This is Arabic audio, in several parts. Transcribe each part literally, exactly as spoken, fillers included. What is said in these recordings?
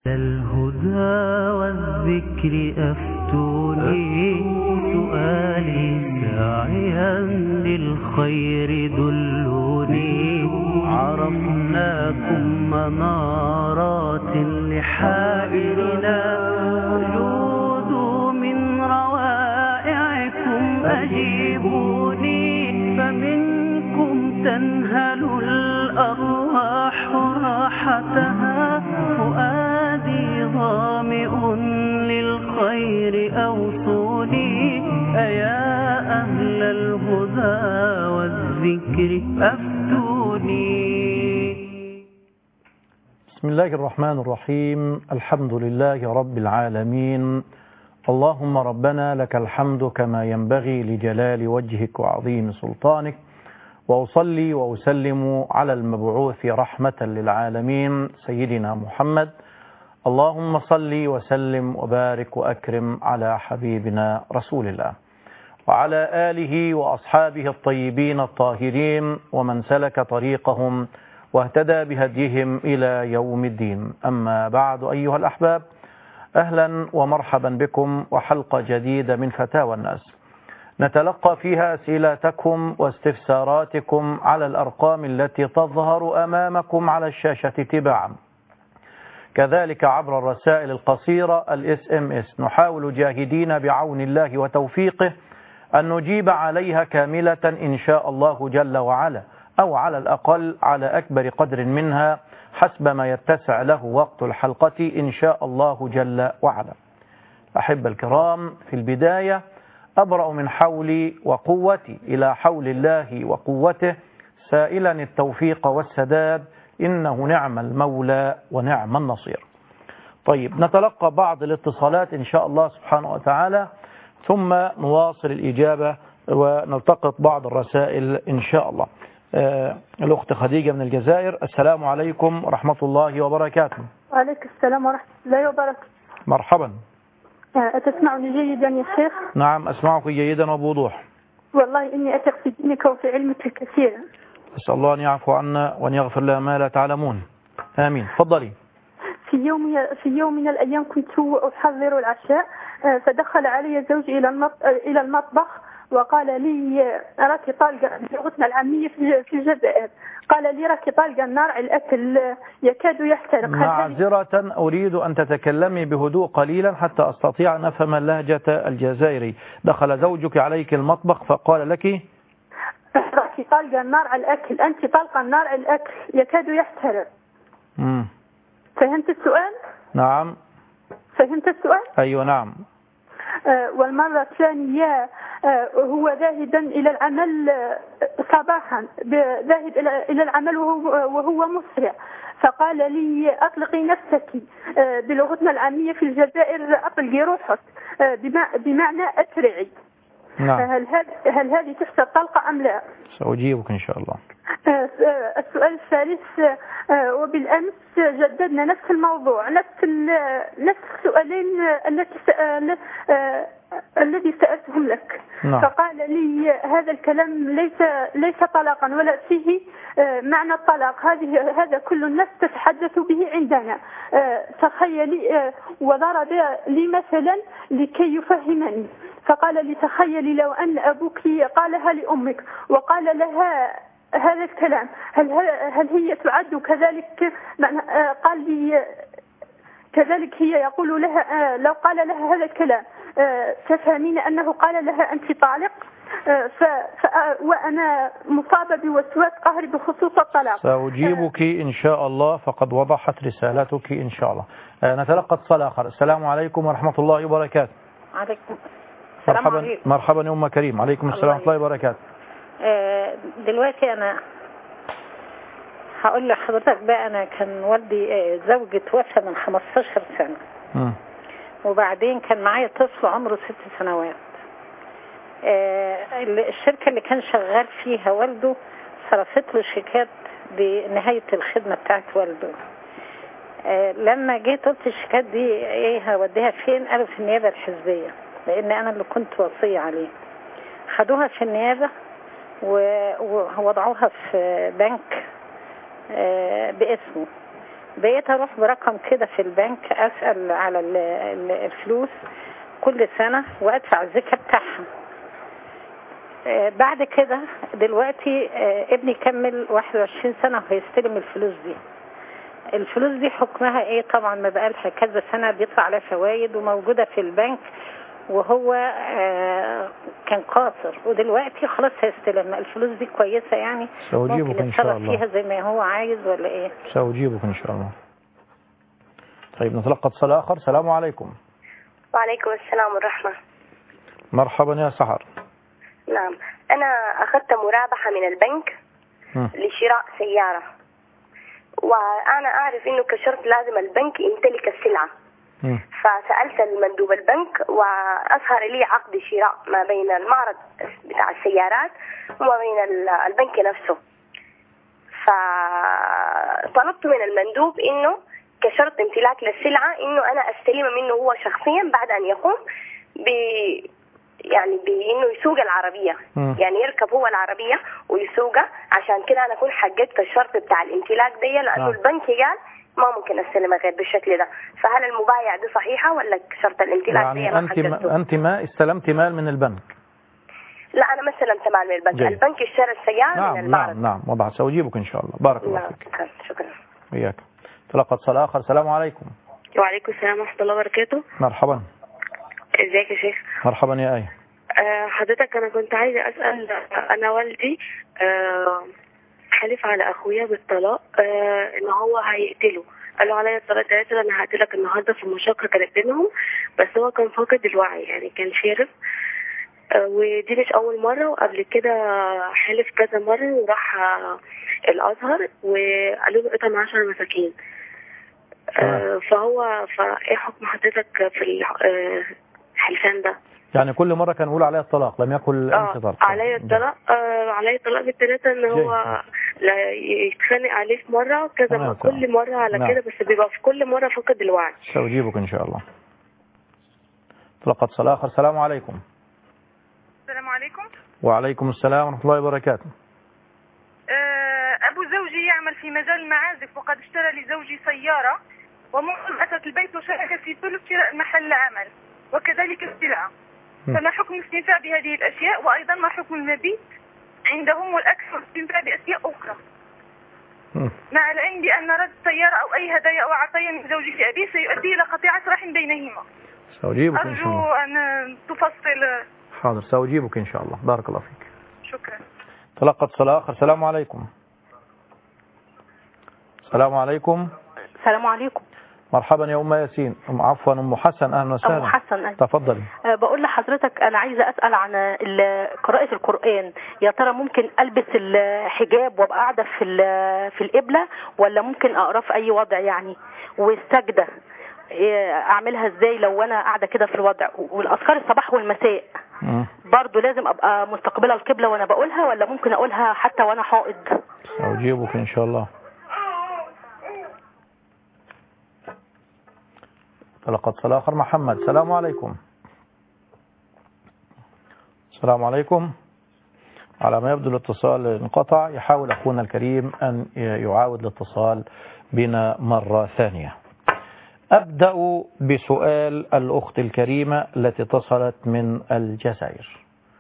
الهدى والذكر أفتوني سؤالي ساعيا للخير دلوني عرفناكم منارات لحائرنا جودوا من روائعكم أجيبوني فمنكم تنهل الأرواح راحتها فؤادي ظامئ للخير أوصوني أيا أهل الهدى والذكر أفتوني. بسم الله الرحمن الرحيم. الحمد لله رب العالمين. اللهم ربنا لك الحمد كما ينبغي لجلال وجهك وعظيم سلطانك، وأصلي وأسلم على المبعوث رحمة للعالمين سيدنا محمد. اللهم صل وسلم وبارك وأكرم على حبيبنا رسول الله وعلى آله وأصحابه الطيبين الطاهرين ومن سلك طريقهم واهتدى بهديهم إلى يوم الدين. أما بعد أيها الأحباب، أهلا ومرحبا بكم وحلقة جديدة من فتاوى الناس نتلقى فيها أسئلتكم واستفساراتكم على الأرقام التي تظهر أمامكم على الشاشة تباعا، كذلك عبر الرسائل القصيرة الاس ام اس. نحاول جاهدين بعون الله وتوفيقه أن نجيب عليها كاملة إن شاء الله جل وعلا، أو على الأقل على أكبر قدر منها حسب ما يتسع له وقت الحلقة إن شاء الله جل وعلا. أحب الكرام، في البداية أبرأ من حولي وقوتي إلى حول الله وقوته، سائلا التوفيق والسداد، إنه نعم المولى ونعم النصير. طيب، نتلقى بعض الاتصالات إن شاء الله سبحانه وتعالى، ثم نواصل الإجابة ونلتقط بعض الرسائل إن شاء الله. آه الأخت خديجة من الجزائر، السلام عليكم ورحمة الله وبركاته. وعليكم السلام ورحمة الله وبركاته. مرحبا. أتسمعني جيدا يا شيخ؟ نعم أسمعك جيدا وبوضوح. والله إني أثق في دينك وفي علمك كثيرا. أسأل الله أن يعفو عنا وأن يغفر لنا ما لا تعلمون، آمين. تفضلي. في يوم في يوم من الأيام كنت أحضر العشاء، فدخل علي زوجي إلى إلى المطبخ وقال لي راكي طالقة بلغتنا العامية في الجزائر، قال لي راكي طالقة النار على الأكل يكاد يحترق. معذرة، أريد أن تتكلمي بهدوء قليلا حتى أستطيع أن أفهم اللهجة الجزائري. دخل زوجك عليك المطبخ فقال لك راكي طالقة النار على الأكل، أنت طالقة النار على الأكل يكاد يحترق. امم فهمت السؤال؟ نعم. فهمت السؤال؟ أيوة نعم. آه والمرة الثانية آه هو ذاهبا إلى العمل آه صباحا، ذاهب إلى إلى العمل وهو, وهو مسرع، فقال لي أطلقي نفسك، آه بلغتنا العامية في الجزائر أطلقي روحك، آه بمعنى أسرعي. نعم. هل هذه هل هذه تحسب طلقة أم لا؟ سأجيبك إن شاء الله. السؤال الثالث، وبالأمس جددنا نفس الموضوع، نفس نفس السؤالين التي الذي سألتهم لك. نعم. فقال لي هذا الكلام ليس ليس طلاقا ولا فيه معنى الطلاق، هذه هذا كل الناس تتحدث به عندنا. تخيلي، وضرب لي مثلا لكي يفهمني، فقال لي تخيلي لو أن أبوك قالها لأمك وقال لها هذا الكلام، هل هل هي تعد كذلك؟ قال لي كذلك هي يقول لها لو قال لها هذا الكلام تفهمين أنه قال لها أنت طالق، ف وأنا مصابة بوسواس قهري بخصوص الطلاق. سأجيبك إن شاء الله، فقد وضحت رسالتك إن شاء الله. نتلقى اتصال آخر. السلام عليكم ورحمة الله وبركاته. عليكم مرحبا عليكم. مرحبا يا أم كريم. عليكم السلام ورحمة الله وبركاته. دلوقتي أنا هقول لحضرتك بقى، أنا كان والدي زوجي توفى من خمستاشر سنة، م. وبعدين كان معايا طفل عمره ست سنوات. الشركة اللي كان شغال فيها والده صرفت له شيكات بنهاية الخدمة بتاعت والده. لما جيت قلت الشيكات دي ايه هوديها فين؟ قالوا في النيابة الحزبية، لأن أنا اللي كنت وصية عليه. خدوها في النيابة ووضعوها في بنك باسمه. بقيت اروح برقم كده في البنك اسال على الفلوس كل سنه وادفع الزكاه بتاعها. بعد كده دلوقتي ابني كمل واحد وعشرين سنه وهيستلم الفلوس دي. الفلوس دي حكمها ايه؟ طبعا ما بقالها كذا سنه بيطلع عليها فوائد وموجوده في البنك، وهو كان قاصر ودلوقتي خلاص هيستلم. الفلوس دي كويسه يعني؟ سأجيبك إن شاء الله. فيها زي ما هو عايز ولا ايه؟ سأجيبك إن شاء الله. طيب نتلقى اتصال آخر. السلام عليكم. وعليكم السلام والرحمة. مرحبا يا سحر. نعم، أنا أخذت مرابحة من البنك م. لشراء سيارة، وأنا أعرف إنه كشرط لازم البنك يمتلك السلعة. م. فسألت المندوب البنك وأظهر لي عقد شراء ما بين المعرض بتاع السيارات وما بين البنك نفسه. فطلبت من المندوب إنه كشرط امتلاك للسلعة إنه أنا أستلم منه هو شخصيا بعد أن يقوم ب يعني بإنه يسوق العربية. م. يعني يركب هو العربية ويسوقها. عشان كده أنا أكون حققت الشرط بتاع الامتلاك دي، لأنه آه. البنك قال ما ممكن استلمها غير بالشكل ده. فهل المبايع دي صحيحة ولا شرط الامتلاك يعني دي أنا أنت حققته؟ ما أنت ما استلمت مال من البنك؟ لا، أنا ما استلمت مال من البنك. جي. البنك اشترى السيارة نعم من المعرض. نعم نعم وبعد سأجيبك إن شاء الله. بارك الله فيك. شكرا شكرا. وياك. تلقى اتصال آخر. السلام عليكم. وعليكم السلام ورحمة الله وبركاته. مرحبا. ازيك يا شيخ؟ مرحبا يا آية. أه حضرتك أنا كنت عايزة أسأل. أنا والدي أه حلف على أخويا بالطلاق، أه إن هو هيقتله. قالوا عليا الطلاق ده أنا هقتلك النهاردة. في مشاقة كانت بينهم، بس هو كان فاقد الوعي يعني كان شارب. أه ودي مش أول مرة، وقبل كده حلف كذا مرة وراح أه الأزهر وقالوا له قتل عشر مساكين. أه فهو فإيه حكم حضرتك في الحلفان ده؟ يعني كل مرة كان يقول عليها الطلاق، لم يقل اه انت طلاق؟ عليا الطلاق. آه عليا الطلاق بالثلاثة، ان هو لا يتخانق عليه في مرة كذا مرة، كل مرة على نعم. كده بس بيبقى في كل مرة فقد الوعي. سأجيبك ان شاء الله. تلقت صلاة آخر. السلام عليكم. السلام عليكم. وعليكم السلام ورحمة الله وبركاته. أبو زوجي يعمل في مجال المعازف، وقد اشترى لزوجي سيارة، ومنذ أتت البيت وشارك في ثلث شراء محل عمل وكذلك السلعة. فما حكم الاستنفاع بهذه الأشياء، وأيضا ما حكم المبيت عندهم والأكل والاستنفاع بأشياء أخرى، مع العلم بأن رد السيارة أو أي هدايا أو عطايا من زوجي في أبيه سيؤدي إلى قطيعة رحم بينهما. سأجيبك إن شاء الله. أرجو أن تفصل. حاضر سأجيبك إن شاء الله. بارك الله فيك. شكرا. تلقت صلاة آخر. السلام عليكم. السلام عليكم. السلام عليكم. مرحبا يا أم ياسين. أم عفوا أم حسن. أهلا وسهلا. أم حسن. تفضلي. أه بقول لحضرتك أنا عايزة أسأل عن قراءة القرآن. يا ترى ممكن ألبس الحجاب وأبقى قاعدة في في القبلة، ولا ممكن أقرأ في أي وضع يعني؟ والسجدة أعملها إزاي لو أنا قاعدة كده في الوضع؟ والأذكار الصباح والمساء برضو لازم أبقى مستقبلة القبلة وأنا بقولها، ولا ممكن أقولها حتى وأنا حائض؟ أجيبك إن شاء الله. تلقت صلاة آخر. محمد. السلام عليكم. السلام عليكم. على ما يبدو الاتصال انقطع. يحاول أخونا الكريم أن يعاود الاتصال بنا مرة ثانية. أبدأ بسؤال الأخت الكريمة التي اتصلت من الجزائر،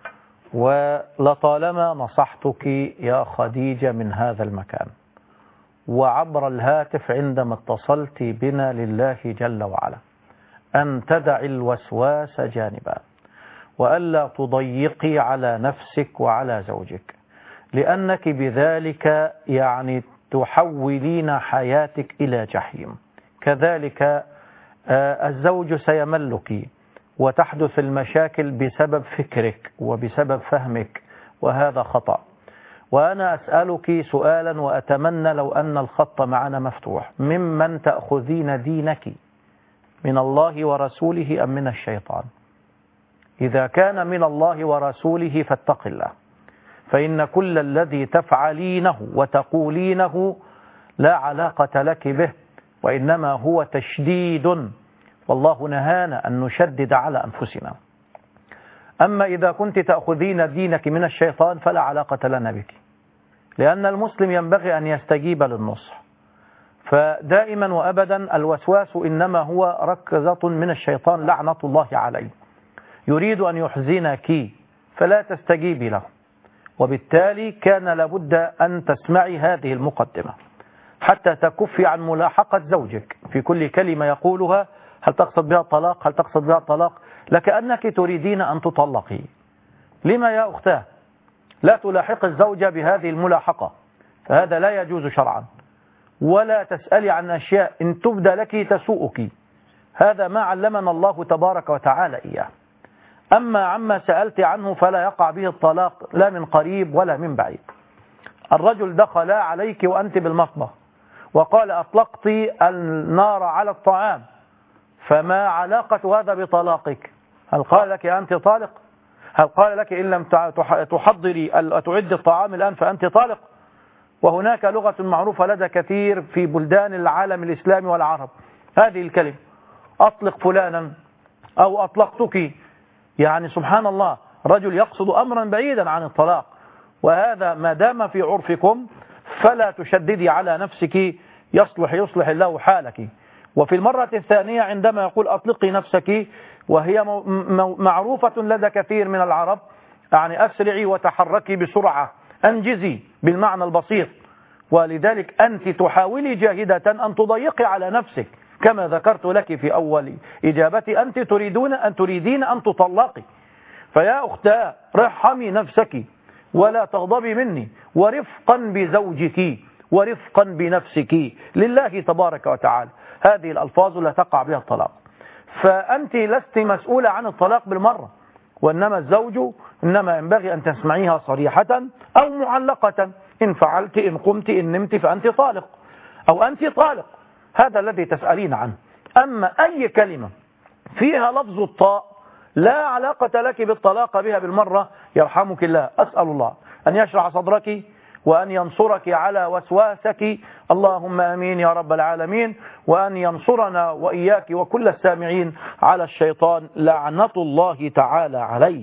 ولطالما نصحتك يا خديجة من هذا المكان وعبر الهاتف عندما اتصلت بنا لله جل وعلا أن تدع الوسواس جانبا، وألا تضيقي على نفسك وعلى زوجك، لأنك بذلك يعني تحولين حياتك إلى جحيم. كذلك الزوج سيملك وتحدث المشاكل بسبب فكرك وبسبب فهمك، وهذا خطأ. وأنا أسألك سؤالا وأتمنى لو أن الخط معنا مفتوح: ممن تأخذين دينك، من الله ورسوله أم من الشيطان؟ إذا كان من الله ورسوله فاتق الله، فإن كل الذي تفعلينه وتقولينه لا علاقة لك به، وإنما هو تشديد، والله نهانا أن نشدد على أنفسنا. أما إذا كنت تأخذين دينك من الشيطان فلا علاقة لنا بك، لأن المسلم ينبغي أن يستجيب للنصح. فدائما وأبدا الوسواس إنما هو ركزة من الشيطان لعنة الله عليه، يريد أن يحزنك فلا تستجيبي له، وبالتالي كان لابد أن تسمعي هذه المقدمة حتى تكفي عن ملاحقة زوجك في كل كلمة يقولها. هل تقصد بها الطلاق؟ هل تقصد بها الطلاق؟ لكأنك تريدين أن تطلقي. لما يا أختاه لا تلاحق الزوجة بهذه الملاحقة؟ فهذا لا يجوز شرعا. ولا تسألي عن أشياء إن تبدى لك تسوءك، هذا ما علمنا الله تبارك وتعالى إياه. أما عما سألت عنه فلا يقع به الطلاق لا من قريب ولا من بعيد. الرجل دخل عليك وأنت بالمطبخ وقال أطلقت النار على الطعام، فما علاقة هذا بطلاقك؟ هل قال لك أنت طالق؟ هل قال لك إن لم تحضري تعد الطعام الآن فأنت طالق؟ وهناك لغة معروفة لدى كثير في بلدان العالم الإسلامي والعرب، هذه الكلمة أطلق فلانا أو أطلقتك. يعني سبحان الله، رجل يقصد أمرا بعيدا عن الطلاق، وهذا ما دام في عرفكم فلا تشددي على نفسك، يصلح يصلح الله حالك. وفي المرة الثانية عندما يقول أطلقي نفسك وهي معروفة لدى كثير من العرب، يعني أسرعي وتحركي بسرعة، أنجزي بالمعنى البسيط. ولذلك أنت تحاولي جاهدة أن تضيقي على نفسك كما ذكرت لك في أول إجابتي، أنت تريدون أن تريدين أن تطلقي. فيا أختاه رحمي نفسك ولا تغضبي مني، ورفقا بزوجك ورفقا بنفسك لله تبارك وتعالى. هذه الألفاظ لا تقع بها الطلاق. فأنت لست مسؤولة عن الطلاق بالمرة، وإنما الزوج إنما ينبغي أن تسمعيها صريحة أو معلقة، إن فعلت إن قمت إن نمت فأنت طالق أو أنت طالق، هذا الذي تسألين عنه. أما أي كلمة فيها لفظ الطاء لا علاقة لك بالطلاق بها بالمرة، يرحمك الله. أسأل الله أن يشرح صدرك وأن ينصرك على وسواسك، اللهم آمين يا رب العالمين، وأن ينصرنا وإياك وكل السامعين على الشيطان لعنة الله تعالى عليه.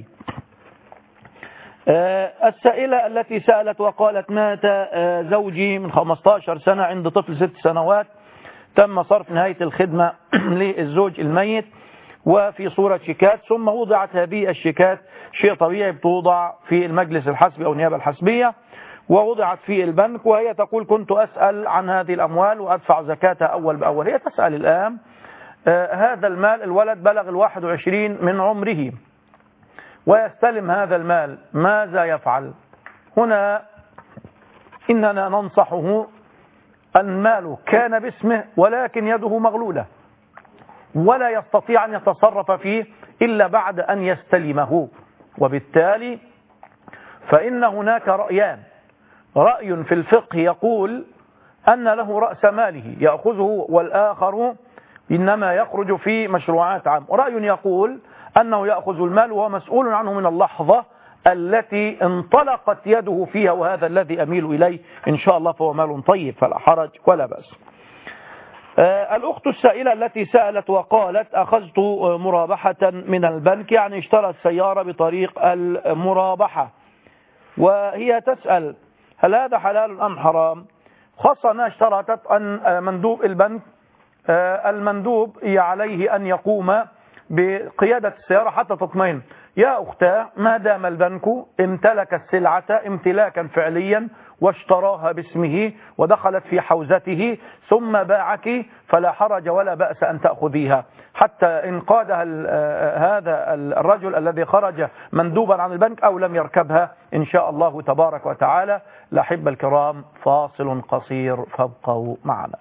السائلة التي سألت وقالت مات زوجي من خمسة عشر سنة عند طفل ست سنوات، تم صرف نهاية الخدمة للزوج الميت وفي صورة شيكات، ثم وضعت هذه الشيكات، شيء طبيعي بتوضع في المجلس الحسبي أو النيابة الحسبية، ووضعت في البنك، وهي تقول كنت أسأل عن هذه الأموال وأدفع زكاتها أول بأول. هي تسأل الآن آه هذا المال، الولد بلغ الواحد وعشرين من عمره ويستلم هذا المال، ماذا يفعل؟ هنا إننا ننصحه أن ماله كان باسمه ولكن يده مغلولة ولا يستطيع أن يتصرف فيه إلا بعد أن يستلمه، وبالتالي فإن هناك رأيان. رأي في الفقه يقول أن له رأس ماله يأخذه، والآخر إنما يخرج في مشروعات عامة. رأي يقول أنه يأخذ المال وهو مسؤول عنه من اللحظة التي انطلقت يده فيها، وهذا الذي أميل إليه إن شاء الله، فهو مال طيب فلا حرج ولا بأس. آه الأخت السائلة التي سألت وقالت أخذت مرابحة من البنك، يعني اشترت سيارة بطريق المرابحة، وهي تسأل هل هذا حلال أم حرام؟ خاصة أنها اشترطت أن مندوب البنك آه المندوب عليه أن يقوم بقيادة السيارة حتى تطمئن. يا أختاه ما دام البنك امتلك السلعة امتلاكا فعليا واشتراها باسمه ودخلت في حوزته ثم باعك، فلا حرج ولا بأس أن تأخذيها، حتى إن قادها هذا الرجل الذي خرج مندوبا عن البنك أو لم يركبها إن شاء الله تبارك وتعالى. الأحبة الكرام، فاصل قصير فابقوا معنا.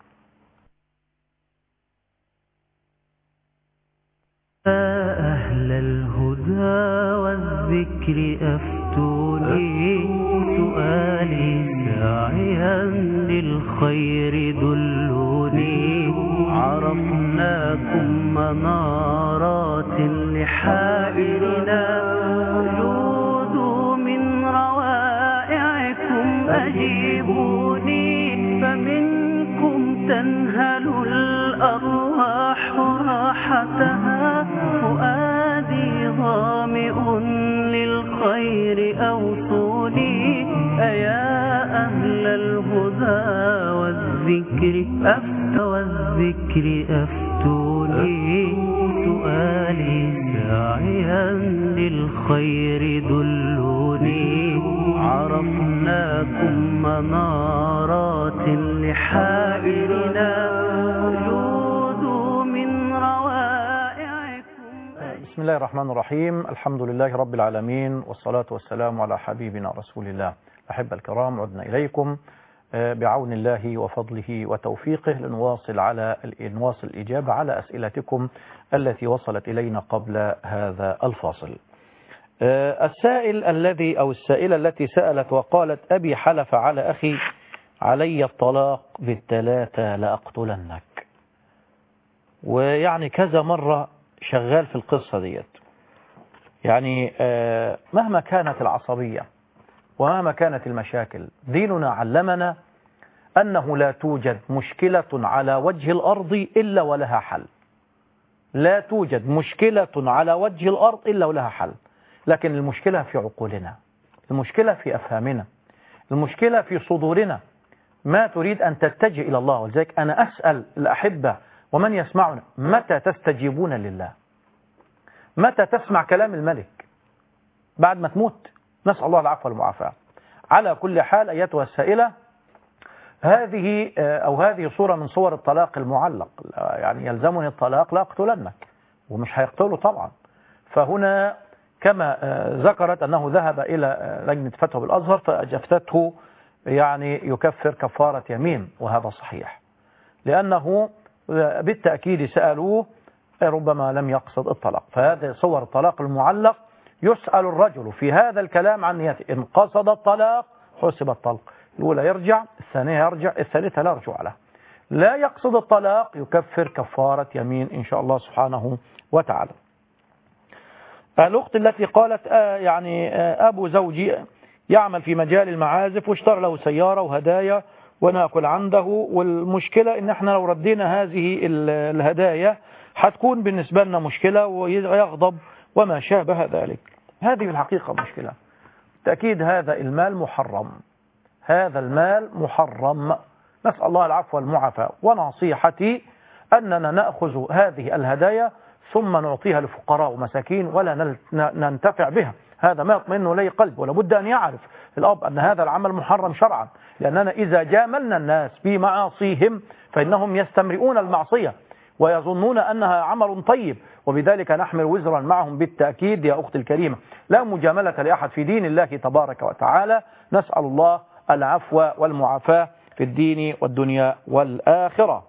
أهل الهدى والذكر أفتوني، سؤالي ساعيا للخير دلوني، عرفناكم منارات لحائرنا، جودوا من روائعكم أجيبوني، فمنكم تنهل الأرواح راحتها، فؤادي ظامئ للخير أوصوني، أيا أهل الهدى والذكر والذكر أفتى والذكر أفتوني سؤالي ساعيا للخير دلوني عرفناكم منارات لحائرنا جودوا من روائعكم. بسم الله الرحمن الرحيم. الحمد لله رب العالمين، والصلاة والسلام على حبيبنا رسول الله. أحب الكرام، عدنا إليكم بعون الله وفضله وتوفيقه لنواصل على نواصل الإجابة على أسئلتكم التي وصلت إلينا قبل هذا الفاصل. السائل الذي أو السائلة التي سألت وقالت: أبي حلف على أخي علي الطلاق بالثلاثة لأقتلنك. ويعني كذا مرة شغال في القصة ديت. يعني مهما كانت العصبية ومهما كانت المشاكل، ديننا علمنا أنه لا توجد مشكلة على وجه الأرض إلا ولها حل. لا توجد مشكلة على وجه الأرض إلا ولها حل. لكن المشكلة في عقولنا، المشكلة في أفهامنا، المشكلة في صدورنا، ما تريد أن تتجه إلى الله. ولذلك أنا أسأل الأحبة ومن يسمعنا: متى تستجيبون لله؟ متى تسمع كلام الملك؟ بعد ما تموت؟ نسأل الله العفو والمعافاة. على كل حال أيتها السائلة، هذه أو هذه صورة من صور الطلاق المعلق. يعني يلزمني الطلاق لا أقتلنك، ومش هيقتله طبعا. فهنا كما ذكرت أنه ذهب إلى لجنة فتوى بالأزهر فأجفتته يعني يكفر كفارة يمين، وهذا صحيح، لأنه بالتأكيد سألوه ربما لم يقصد الطلاق. فهذه صور الطلاق المعلق. يسأل الرجل في هذا الكلام عن نيته، إن قصد الطلاق حسب الطلق، الأولى يرجع، الثانية يرجع، الثالثة لا رجوع له. لا يقصد الطلاق يكفر كفارة يمين إن شاء الله سبحانه وتعالى. الأخت التي قالت آه يعني آه أبو زوجي يعمل في مجال المعازف واشترى له سيارة وهدايا ونأكل عنده، والمشكلة إن احنا لو ردينا هذه الهدايا هتكون بالنسبة لنا مشكلة ويغضب وما شابه ذلك. هذه الحقيقة مشكلة. تأكيد هذا المال محرم، هذا المال محرم. نسأل الله العفو والمعافاة. ونصيحتي أننا نأخذ هذه الهدايا ثم نعطيها لفقراء ومساكين ولا ننتفع بها. هذا ما يطمئن إليه قلب. ولابد أن يعرف الأب أن هذا العمل محرم شرعا، لأننا إذا جاملنا الناس بمعاصيهم فإنهم يستمرئون المعصية ويظنون أنها عمل طيب، وبذلك نحمل وزرا معهم. بالتأكيد يا أختي الكريمة لا مجاملة لأحد في دين الله تبارك وتعالى. نسأل الله العفو والمعافاة في الدين والدنيا والآخرة.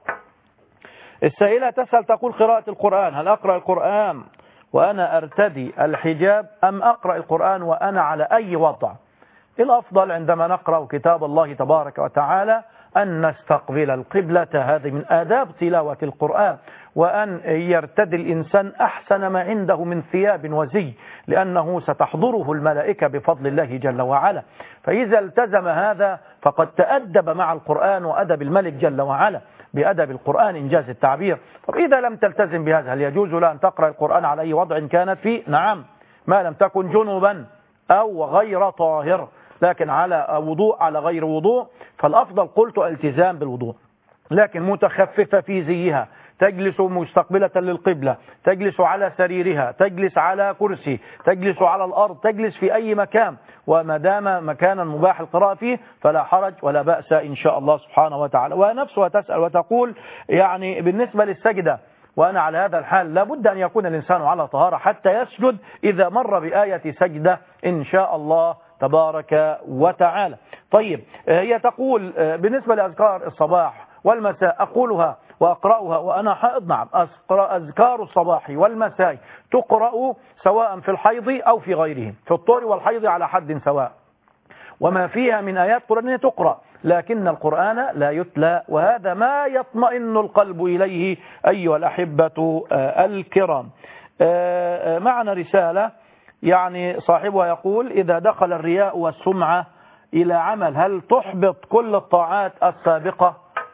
السائلة تسأل تقول: قراءة القرآن، هل أقرأ القرآن وأنا أرتدي الحجاب أم أقرأ القرآن وأنا على أي وضع؟ الأفضل عندما نقرأ كتاب الله تبارك وتعالى أن نستقبل القبلة، هذه من آداب تلاوة القرآن، وأن يرتدي الإنسان أحسن ما عنده من ثياب وزي، لأنه ستحضره الملائكة بفضل الله جل وعلا. فإذا التزم هذا فقد تأدب مع القرآن وأدب الملك جل وعلا بأدب القرآن إنجاز التعبير. طب إذا لم تلتزم بهذا هل يجوز لها أن تقرأ القرآن على أي وضع كانت فيه؟ نعم، ما لم تكن جنوبا أو غير طاهر، لكن على وضوء على غير وضوء فالأفضل قلت التزام بالوضوء. لكن متخففة في زيها، تجلس مستقبلة للقبلة، تجلس على سريرها، تجلس على كرسي، تجلس على الأرض، تجلس في أي مكان، وما دام مكانا مباح القراءة فيه فلا حرج ولا بأس إن شاء الله سبحانه وتعالى. ونفسها تسأل وتقول: يعني بالنسبة للسجدة وأنا على هذا الحال لابد أن يكون الإنسان على طهارة حتى يسجد إذا مر بآية سجدة إن شاء الله تبارك وتعالى. طيب، هي تقول بالنسبة لأذكار الصباح والمساء أقولها وأقرأها وأنا حائض. نعم، أذكار الصباح والمساء تقرأ سواء في الحيض أو في غيره، في الطهر والحيض على حد سواء، وما فيها من آيات قرآنية تقرأ، لكن القرآن لا يتلى، وهذا ما يطمئن القلب إليه أيها الأحبة الكرام. معنا رسالة يعني صاحبها يقول: إذا دخل الرياء والسمعة إلى عمل هل تحبط كل الطاعات السابقة؟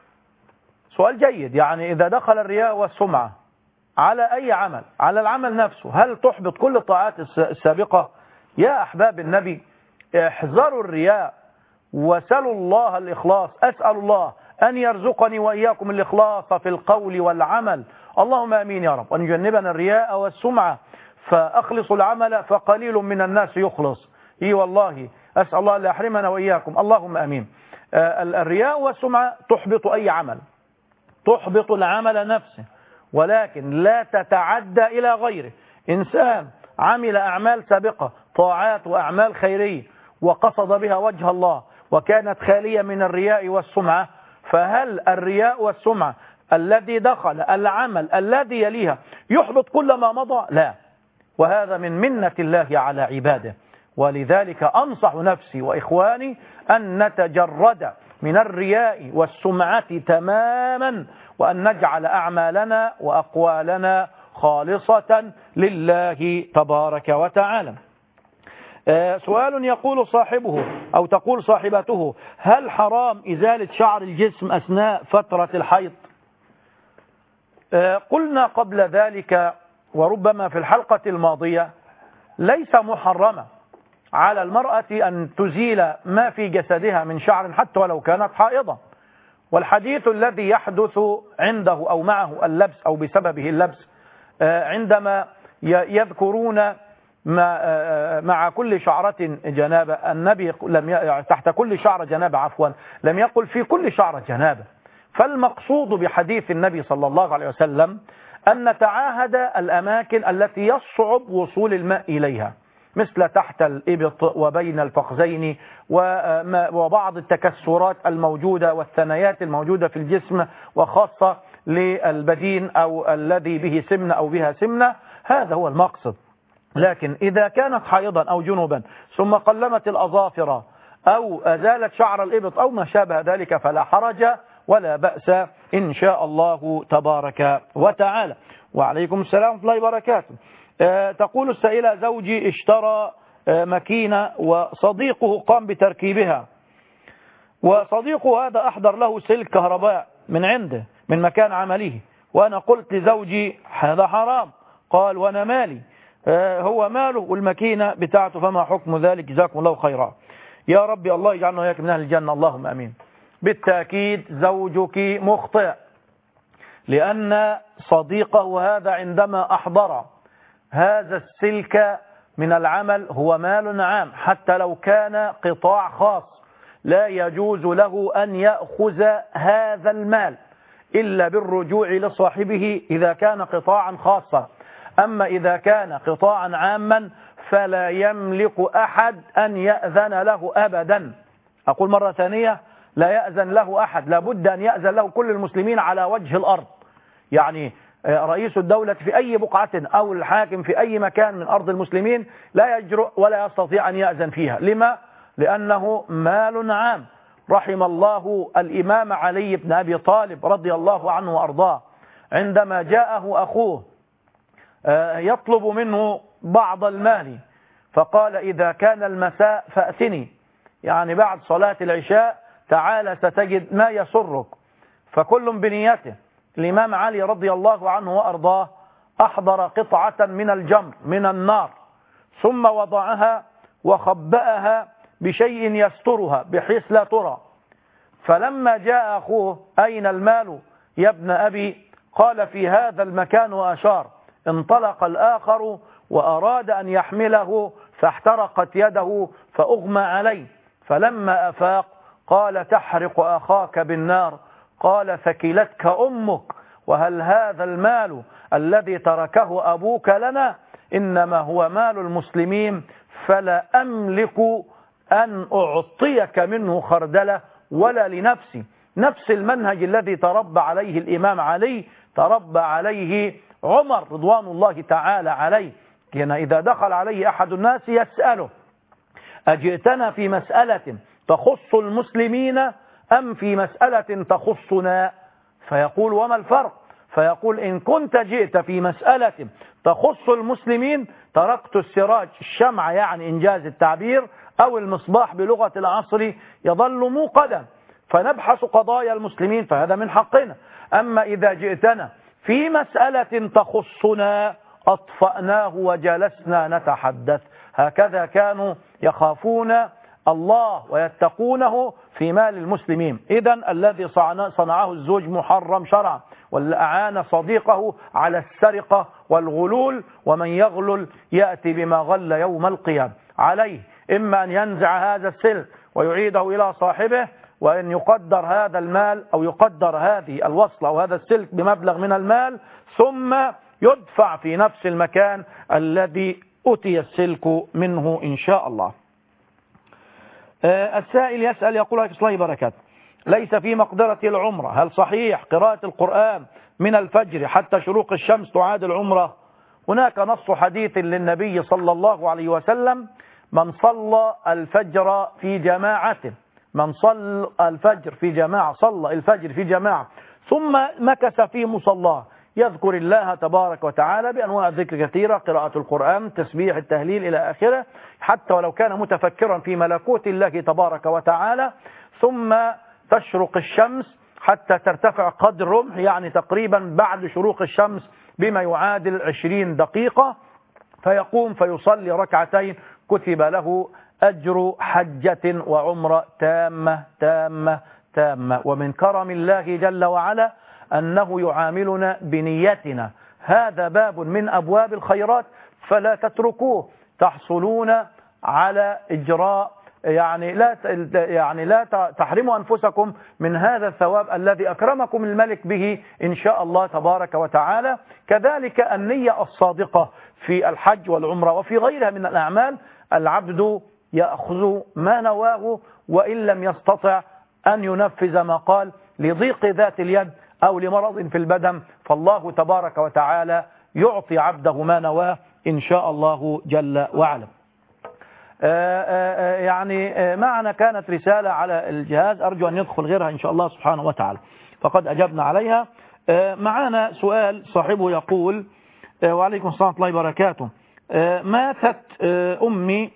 سؤال جيد. يعني إذا دخل الرياء والسمعة على أي عمل، على العمل نفسه، هل تحبط كل الطاعات السابقة؟ يا أحباب النبي، احذروا الرياء وسلوا الله الإخلاص. أسأل الله أن يرزقني وإياكم الإخلاص في القول والعمل، اللهم آمين يا رب، وأن يجنبنا الرياء والسمعة، فأخلص العمل فقليل من الناس يخلص. إي والله أسأل الله أن لا يحرمنا وإياكم، اللهم آمين. الرياء والسمعة تحبط أي عمل، تحبط العمل نفسه، ولكن لا تتعدى إلى غيره. إنسان عمل أعمال سابقة، طاعات وأعمال خيرية، وقصد بها وجه الله وكانت خالية من الرياء والسمعة، فهل الرياء والسمعة الذي دخل العمل الذي يليها يحبط كل ما مضى؟ لا، وهذا من منة الله على عباده. ولذلك أنصح نفسي وإخواني أن نتجرد من الرياء والسمعة تماما، وأن نجعل أعمالنا وأقوالنا خالصة لله تبارك وتعالى. سؤال يقول صاحبه أو تقول صاحبته: هل حرام إزالة شعر الجسم أثناء فترة الحيض؟ قلنا قبل ذلك وربما في الحلقة الماضية ليس محرمة على المرأة أن تزيل ما في جسدها من شعر حتى ولو كانت حائضة، والحديث الذي يحدث عنده أو معه اللبس أو بسببه اللبس عندما يذكرون مع كل شعرة جنابة، النبي لم تحت كل شعر جنابة عفوا لم يقل في كل شعر جنابة. فالمقصود بحديث النبي صلى الله عليه وسلم أن نتعاهد الأماكن التي يصعب وصول الماء إليها، مثل تحت الإبط وبين الفخذين وبعض التكسرات الموجودة والثنايات الموجودة في الجسم، وخاصة للبدين أو الذي به سمنة أو بها سمنة، هذا هو المقصد. لكن إذا كانت حائضا أو جنوبا ثم قلمت الأظافر أو أزالت شعر الإبط أو ما شابه ذلك فلا حرج ولا بأس إن شاء الله تبارك وتعالى. وعليكم السلام ورحمة الله وبركاته. تقول السائلة: زوجي اشترى ماكينة وصديقه قام بتركيبها، وصديقه هذا أحضر له سلك كهرباء من عنده من مكان عمله، وأنا قلت لزوجي هذا حرام، قال وأنا مالي، هو ماله والماكينة بتاعته، فما حكم ذلك؟ جزاكم الله خيرا. يا ربي الله يجعلنا وياك من أهل الجنة، اللهم أمين. بالتأكيد زوجك مخطئ، لأن صديقه هذا عندما أحضر هذا السلك من العمل هو مال عام، حتى لو كان قطاع خاص لا يجوز له أن يأخذ هذا المال إلا بالرجوع لصاحبه إذا كان قطاعا خاصا. أما إذا كان قطاعا عاما فلا يملك أحد أن يأذن له أبدا. أقول مرة ثانية: لا يأذن له أحد، لابد أن يأذن له كل المسلمين على وجه الأرض. يعني رئيس الدولة في أي بقعة أو الحاكم في أي مكان من أرض المسلمين لا يجرؤ ولا يستطيع أن يأذن فيها. لما؟ لأنه مال عام. رحم الله الإمام علي بن أبي طالب رضي الله عنه وأرضاه، عندما جاءه أخوه يطلب منه بعض المال فقال: إذا كان المساء فأتني، يعني بعد صلاة العشاء تعال ستجد ما يسرك. فكل بنيته. الإمام علي رضي الله عنه وأرضاه أحضر قطعة من الجمر من النار، ثم وضعها وخبأها بشيء يسترها بحيث لا ترى. فلما جاء أخوه: أين المال يا ابن أبي؟ قال: في هذا المكان، وأشار. انطلق الآخر وأراد أن يحمله فاحترقت يده فأغمى عليه، فلما أفاق قال: تحرق أخاك بالنار؟ قال: ثكلتك أمك، وهل هذا المال الذي تركه أبوك لنا؟ إنما هو مال المسلمين، فلا أملك أن أعطيك منه خردلة ولا لنفسي. نفس المنهج الذي تربى عليه الإمام علي تربى عليه عمر رضوان الله تعالى عليه. كان إذا دخل عليه أحد الناس يسأله: أجئتنا في مسألة تخص المسلمين أم في مسألة تخصنا؟ فيقول: وما الفرق؟ فيقول: إن كنت جئت في مسألة تخص المسلمين تركت السراج، الشمع يعني إنجاز التعبير، أو المصباح بلغة العصر، يظل موقدا، فنبحث قضايا المسلمين، فهذا من حقنا. أما إذا جئتنا في مسألة تخصنا أطفأناه وجلسنا نتحدث. هكذا كانوا يخافون الله ويتقونه في مال المسلمين. إذن الذي صنعه الزوج محرم شرعا، واللي أعان صديقه على السرقة والغلول، ومن يغلل يأتي بما غل يوم القيامة. عليه إما أن ينزع هذا السلك ويعيده إلى صاحبه، وأن يقدر هذا المال أو يقدر هذه الوصلة أو هذا السلك بمبلغ من المال، ثم يدفع في نفس المكان الذي أتي السلك منه إن شاء الله. السائل يسأل يقول لك الله بركاته، ليس في مقدرة العمرة، هل صحيح قراءة القرآن من الفجر حتى شروق الشمس تعادل عمرة؟ هناك نص حديث للنبي صلى الله عليه وسلم: من صلى الفجر في جماعة من صلى الفجر في جماعة صلى الفجر في جماعة ثم مكث في مصلاه يذكر الله تبارك وتعالى بأنواع ذكر كثيرة، قراءة القرآن، تسبيح، التهليل إلى آخره، حتى ولو كان متفكرا في ملكوت الله تبارك وتعالى، ثم تشرق الشمس حتى ترتفع قدر رمح، يعني تقريبا بعد شروق الشمس بما يعادل عشرين دقيقة، فيقوم فيصلي ركعتين كتب له أجر حجة وعمرة تامة تامة تامة. ومن كرم الله جل وعلا أنه يعاملنا بنيتنا، هذا باب من أبواب الخيرات فلا تتركوه، تحصلون على إجراء يعني لا يعني لا تحرموا أنفسكم من هذا الثواب الذي أكرمكم الملك به إن شاء الله تبارك وتعالى. كذلك النية الصادقة في الحج والعمرة وفي غيرها من الأعمال، العبد يأخذ ما نواه وإن لم يستطع أن ينفذ ما قال لضيق ذات اليد أو لمرض في البدن، فالله تبارك وتعالى يعطي عبده ما نواه إن شاء الله جل وعلا. آآ آآ يعني معنا كانت رسالة على الجهاز، أرجو أن يدخل غيرها إن شاء الله سبحانه وتعالى، فقد أجبنا عليها. معنا سؤال صاحبه يقول: وعليكم السلام ورحمة الله وبركاته، ماتت أمي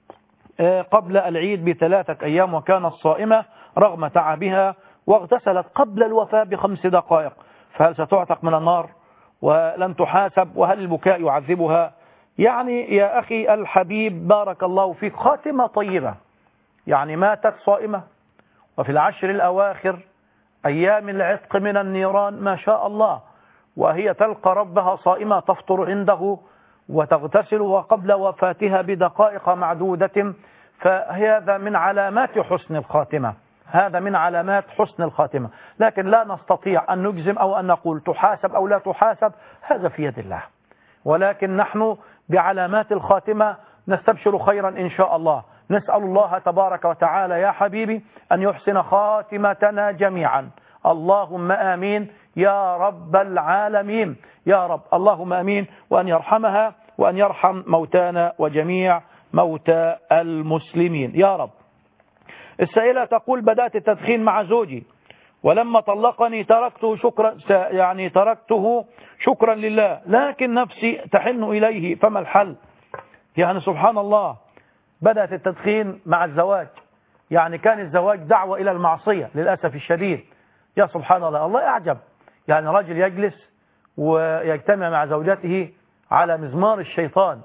قبل العيد بثلاثة أيام وكانت صائمة رغم تعبها، واغتسلت قبل الوفاة بخمس دقائق، فهل ستعتق من النار ولن تحاسب؟ وهل البكاء يعذبها؟ يعني يا أخي الحبيب بارك الله فيك، خاتمة طيبة، يعني ماتت صائمة وفي العشر الأواخر أيام العتق من النيران ما شاء الله، وهي تلقى ربها صائمة تفطر عنده وتغتسل وقبل وفاتها بدقائق معدودة، فهذا من علامات حسن الخاتمة، هذا من علامات حسن الخاتمة. لكن لا نستطيع أن نجزم أو أن نقول تحاسب أو لا تحاسب، هذا في يد الله، ولكن نحن بعلامات الخاتمة نستبشر خيرا إن شاء الله. نسأل الله تبارك وتعالى يا حبيبي أن يحسن خاتمتنا جميعا، اللهم آمين يا رب العالمين يا رب، اللهم آمين، وأن يرحمها وأن يرحم موتانا وجميع موتى المسلمين يا رب. السائلة تقول: بدأت التدخين مع زوجي ولما طلقني تركته شكرا يعني تركته شكرا لله، لكن نفسي تحن إليه، فما الحل؟ يعني سبحان الله، بدأت التدخين مع الزواج، يعني كان الزواج دعوة إلى المعصية للأسف الشديد. يا سبحان الله، الله أعجب، يعني رجل يجلس ويجتمع مع زوجته على مزمار الشيطان،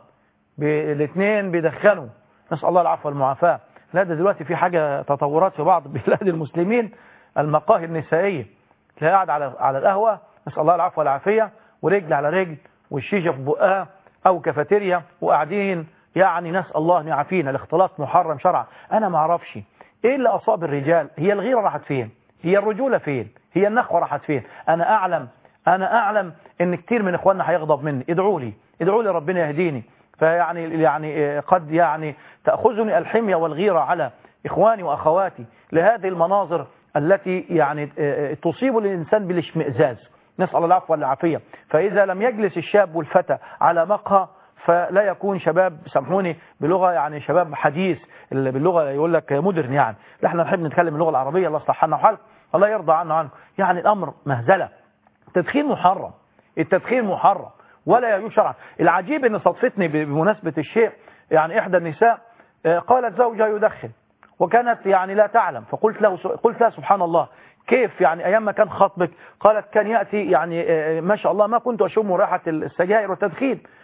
الاثنين بيدخنوا، نسأل الله العفو والمعافاة. لا ده دلوقتي في حاجة تطورات في بعض بلاد المسلمين، المقاهي النسائية، تلاقي قاعد على على القهوة، نسأل الله العفو والعافية، ورجل على رجل والشيشة في بقها أو كافيتيريا وقاعدين، يعني نسأل الله أن يعافينا. الاختلاط محرم شرعا. أنا ما أعرفش إيه اللي أصاب الرجال، هي الغيرة راحت فين؟ هي الرجولة فين؟ هي النخوة راحت فين؟ أنا أعلم أنا أعلم إن كتير من إخواننا هيغضب مني، ادعوا لي ادعوا لي ربنا يهديني. فيعني يعني قد يعني تأخذني الحمية والغيرة على إخواني وأخواتي لهذه المناظر التي يعني تصيب الإنسان بالاشمئزاز، نسأل الله العفو والعافية. فإذا لم يجلس الشاب والفتى على مقهى فلا يكون شباب، سامحوني بلغة يعني شباب حديث، اللي باللغة يقول لك مودرن، يعني احنا نحب نتكلم اللغة العربية، الله يصلح لنا وحالك، الله يرضى عنه عنه. يعني الأمر مهزلة، التدخين محرم، التدخين محرم ولا يجوز شرعا. العجيب ان صدفتني بمناسبة الشيء، يعني احدى النساء قالت زوجها يدخن وكانت يعني لا تعلم، فقلت له قلت لها سبحان الله، كيف يعني ايام ما كان خطبك؟ قالت كان يأتي يعني ما شاء الله ما كنت اشم رائحة السجائر والتدخين،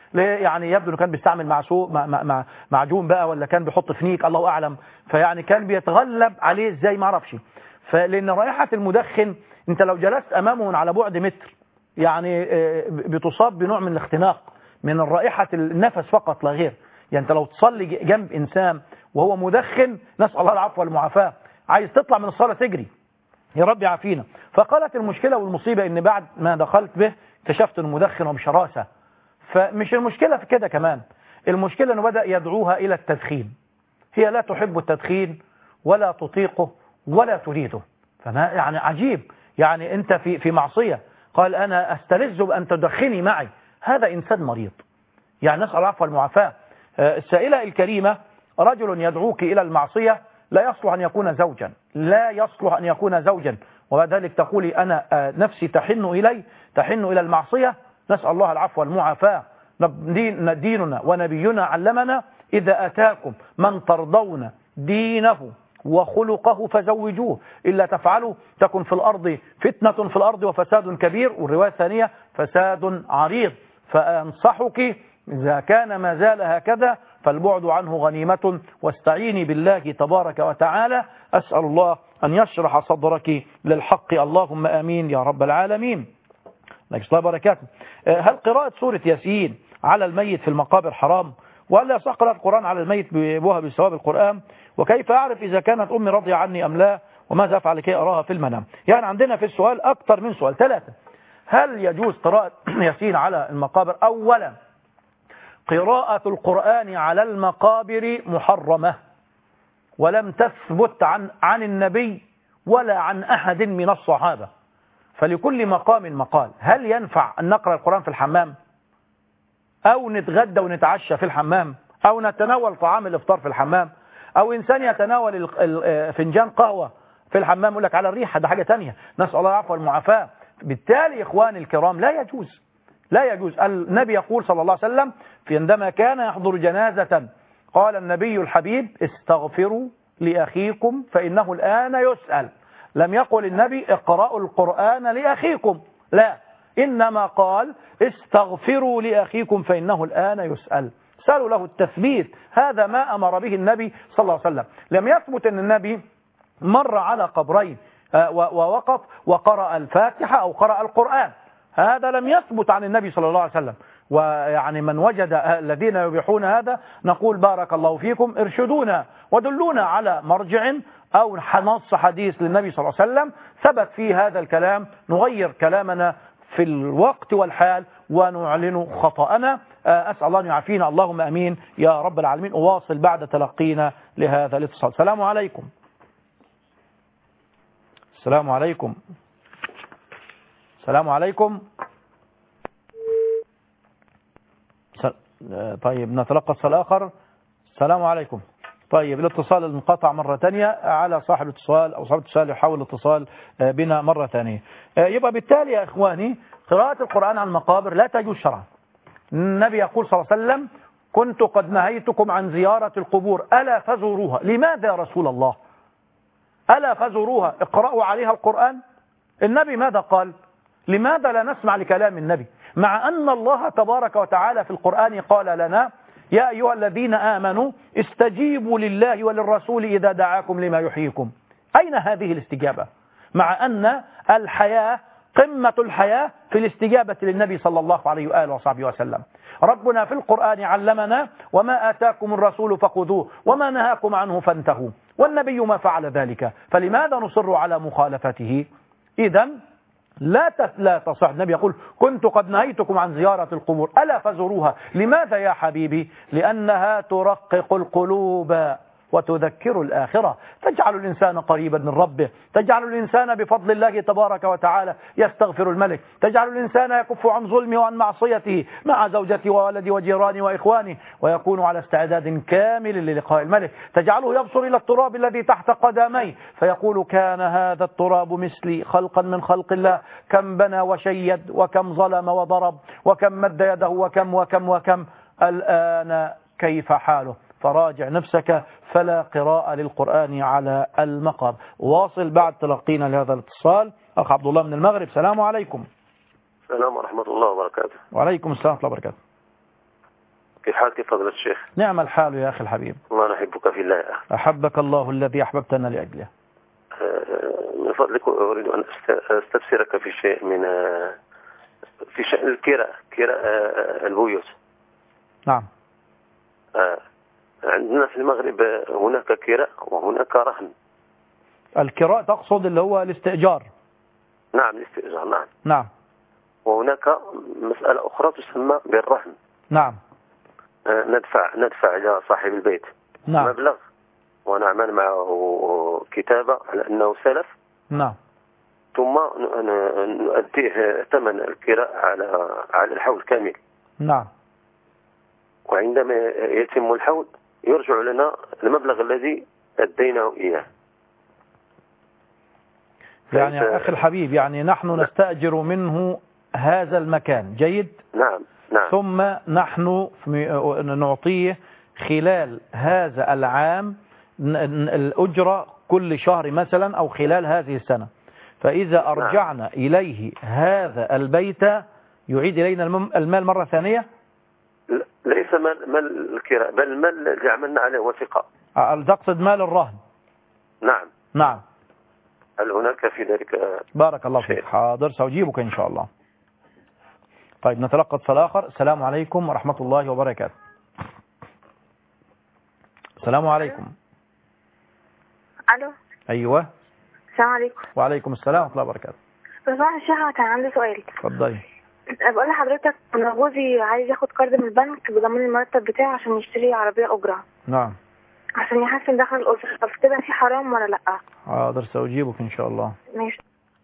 يعني يبدو انه كان بيستعمل معسو مع مع معجون بقى، ولا كان بيحط فنيك الله اعلم، فيعني كان بيتغلب عليه ازاي ما اعرفش. فلان رائحه المدخن انت لو جلست امامه على بعد متر يعني بتصاب بنوع من الاختناق من رائحه النفس فقط لا غير. يعني انت لو تصلي جنب انسان وهو مدخن نسال الله العفو والمعافاه، عايز تطلع من الصلاه تجري، يا رب يعافينا. فقالت المشكله والمصيبه ان بعد ما دخلت به اكتشفت انه مدخن وبشراسه. فمش المشكله في كده كمان، المشكله انه بدا يدعوها الى التدخين. هي لا تحب التدخين ولا تطيقه ولا تريده. فما يعني عجيب، يعني انت في في معصيه، قال انا استلذ بان تدخني معي. هذا انسان مريض، يعني نسال العفو والمعافاه. السائله الكريمه، رجل يدعوك الى المعصيه لا يصلح ان يكون زوجا، لا يصلح ان يكون زوجا، وذلك تقولي انا نفسي تحن الي تحن الى المعصيه. نسال الله العفو والمعافاه. ديننا ونبينا علمنا اذا اتاكم من ترضون دينه وخلقه فزوجوه، إلا تفعلوا تكن في الأرض فتنة في الأرض وفساد كبير، والرواية الثانية فساد عريض. فأنصحك إذا كان ما زال هكذا فالبعد عنه غنيمة، واستعيني بالله تبارك وتعالى. أسأل الله أن يشرح صدرك للحق، اللهم آمين يا رب العالمين. نكس الله بركاته. هل قراءة سورة ياسين على الميت في المقابر حرام؟ وهل يصح قراءة القرآن على الميت بوهب بثواب القرآن؟ وكيف أعرف إذا كانت أمي راضية عني أم لا؟ وماذا أفعل كي أراها في المنام؟ يعني عندنا في السؤال أكثر من سؤال، ثلاثة. هل يجوز قراءة ياسين على المقابر؟ أولا، قراءة القرآن على المقابر محرمة، ولم تثبت عن عن النبي ولا عن أحد من الصحابة. فلكل مقام مقال. هل ينفع أن نقرأ القرآن في الحمام، أو نتغدى ونتعشى في الحمام، أو نتناول طعام الإفطار في الحمام، أو إنسان يتناول فنجان قهوة في الحمام يقول لك على الريحة، ده حاجة تانية. نسأل الله العفو والمعافاة. بالتالي إخواني الكرام لا يجوز، لا يجوز. النبي يقول صلى الله عليه وسلم في عندما كان يحضر جنازة قال النبي الحبيب استغفروا لأخيكم فإنه الآن يسأل. لم يقل النبي اقرأوا القرآن لأخيكم، لا، إنما قال استغفروا لأخيكم فإنه الآن يسأل. سألوا له التثبيت، هذا ما أمر به النبي صلى الله عليه وسلم. لم يثبت أن النبي مر على قبرين ووقف وقرأ الفاتحة أو قرأ القرآن، هذا لم يثبت عن النبي صلى الله عليه وسلم. ويعني من وجد الذين يبيحون هذا نقول بارك الله فيكم، ارشدونا ودلونا على مرجع أو نص حديث للنبي صلى الله عليه وسلم ثبت فيه هذا الكلام، نغير كلامنا في الوقت والحال ونعلن خطأنا. أسأل الله أن يعافينا، اللهم أمين يا رب العالمين. أواصل بعد تلقينا لهذا الاتصال. السلام عليكم. السلام عليكم. السلام عليكم. طيب نتلقى اتصال آخر. السلام عليكم. طيب الاتصال انقطع مرة تانية، على صاحب الاتصال أو صاحب الاتصال يحاول الاتصال بنا مرة تانية. يبقى بالتالي يا إخواني قراءة القرآن عن المقابر لا تجوز شرعا. النبي يقول صلى الله عليه وسلم كنت قد نهيتكم عن زيارة القبور ألا فزوروها. لماذا يا رسول الله؟ ألا فزوروها، اقرأوا عليها القرآن. النبي ماذا قال؟ لماذا لا نسمع لكلام النبي، مع أن الله تبارك وتعالى في القرآن قال لنا يا أيها الذين آمنوا استجيبوا لله وللرسول إذا دعاكم لما يحييكم. أين هذه الاستجابة؟ مع أن الحياة قمة الحياة في الاستجابة للنبي صلى الله عليه وآله وصحبه وسلم. ربنا في القرآن علمنا وما آتاكم الرسول فخذوه وما نهاكم عنه فانتهوا، والنبي ما فعل ذلك، فلماذا نصر على مخالفته؟ إذن لا لا تصح. النبي يقول كنت قد نهيتكم عن زيارة القبور ألا فزوروها. لماذا يا حبيبي؟ لأنها ترقق القلوب وتذكر الآخرة، تجعل الإنسان قريبا من ربه، تجعل الإنسان بفضل الله تبارك وتعالى يستغفر الملك، تجعل الإنسان يكف عن ظلمه وعن معصيته مع زوجته وولده وجيرانه وإخوانه، ويكون على استعداد كامل للقاء الملك، تجعله يبصر إلى التراب الذي تحت قدميه فيقول كان هذا التراب مثلي خلقا من خلق الله، كم بنى وشيد وكم ظلم وضرب وكم مد يده وكم وكم وكم، الآن كيف حاله؟ فراجع نفسك، فلا قراءة للقرآن على المقام. واصل بعد تلقينا لهذا الاتصال. أخ عبد الله من المغرب. السلام عليكم. السلام ورحمة الله وبركاته. وعليكم السلام ورحمة الله وبركاته. كيف حالك فضل الشيخ؟ نعم الحال يا أخي الحبيب. الله نحبك في الله. أحبك الله الذي أحببتنا لأجله. من فضلك أريد أن أستفسرك في شيء من في شأن الكراء كراء البيوت. نعم. عندنا في المغرب هناك كراء وهناك رهن. الكراء تقصد اللي هو الاستئجار؟ نعم الاستئجار. نعم. نعم. وهناك مسألة أخرى تسمى بالرهن. نعم. ندفع ندفع إلى صاحب البيت نعم. مبلغ ونعمل معه كتابة على أنه سلف. نعم. ثم نؤديه ثمن الكراء على على الحول كامل. نعم. وعندما يتم الحول يرجع لنا المبلغ الذي أديناه إياه. يعني يا أخي الحبيب يعني نحن نستأجر منه هذا المكان جيد. نعم. نعم. ثم نحن نعطيه خلال هذا العام الأجرة كل شهر مثلا أو خلال هذه السنة، فإذا أرجعنا نعم. إليه هذا البيت يعيد إلينا المال مرة ثانية. ليس مال, مال الكراء بل المال الذي عملنا عليه وثيقة. تقصد مال الرهن. نعم. نعم. هل هناك في ذلك؟ بارك الله فيك. حاضر سأجيبك إن شاء الله. طيب نتلقى اتصال آخر. السلام عليكم ورحمة الله وبركاته. السلام عليكم. الو. ايوه. السلام عليكم. وعليكم السلام ورحمه الله وبركاته. بصراحه الشيخ كان عندي سؤال. اتفضلي. بقول لحضرتك انا جوزي عايز ياخد قرض من البنك بضمان المرتب بتاعه عشان يشتري عربيه اجره. نعم. عشان يحسن دخل الاسره، طب كده في حرام ولا لا؟ حاضر سأجيبك ان شاء الله. ماشي.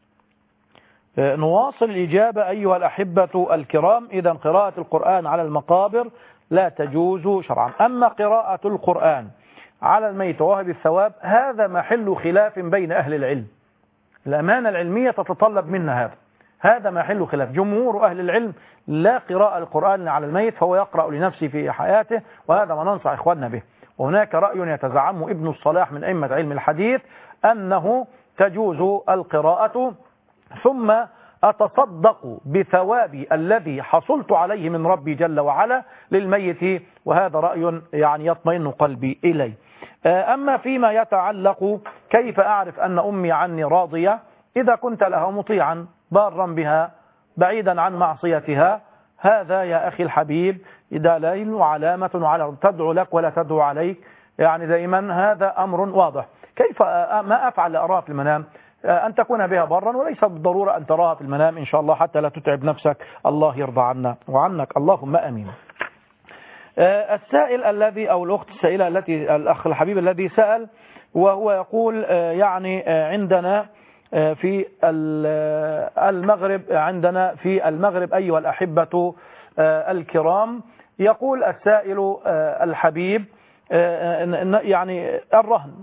نواصل الإجابة أيها الأحبة الكرام. إذا قراءة القرآن على المقابر لا تجوز شرعا. أما قراءة القرآن على الميت ووهب الثواب هذا محل خلاف بين أهل العلم. الأمانة العلمية تتطلب منا هذا هذا محل خلاف. جمهور أهل العلم لا قراءة القرآن على الميت، فهو يقرأ لنفسه في حياته، وهذا ما ننصح إخواننا به. وهناك رأي يتزعمه ابن الصلاح من أئمة علم الحديث أنه تجوز القراءة ثم أتصدق بثوابي الذي حصلت عليه من ربي جل وعلا للميت، وهذا رأي يعني يطمئن قلبي إليه. أما فيما يتعلق كيف أعرف أن أمي عني راضية، إذا كنت لها مطيعا بارا بها بعيدا عن معصيتها، هذا يا أخي الحبيب دليل وعلامة على تدعو لك ولا تدعو عليك، يعني دائما هذا أمر واضح. كيف ما أفعل أراها في المنام؟ أن تكون بها برا، وليس بالضرورة أن تراها في المنام إن شاء الله حتى لا تتعب نفسك. الله يرضى عنا وعنك اللهم أمين. السائل الذي أو الأخت السائلة التي الأخ الحبيب الذي سأل وهو يقول يعني عندنا في المغرب عندنا في المغرب أيها الأحبة الكرام، يقول السائل الحبيب يعني الرهن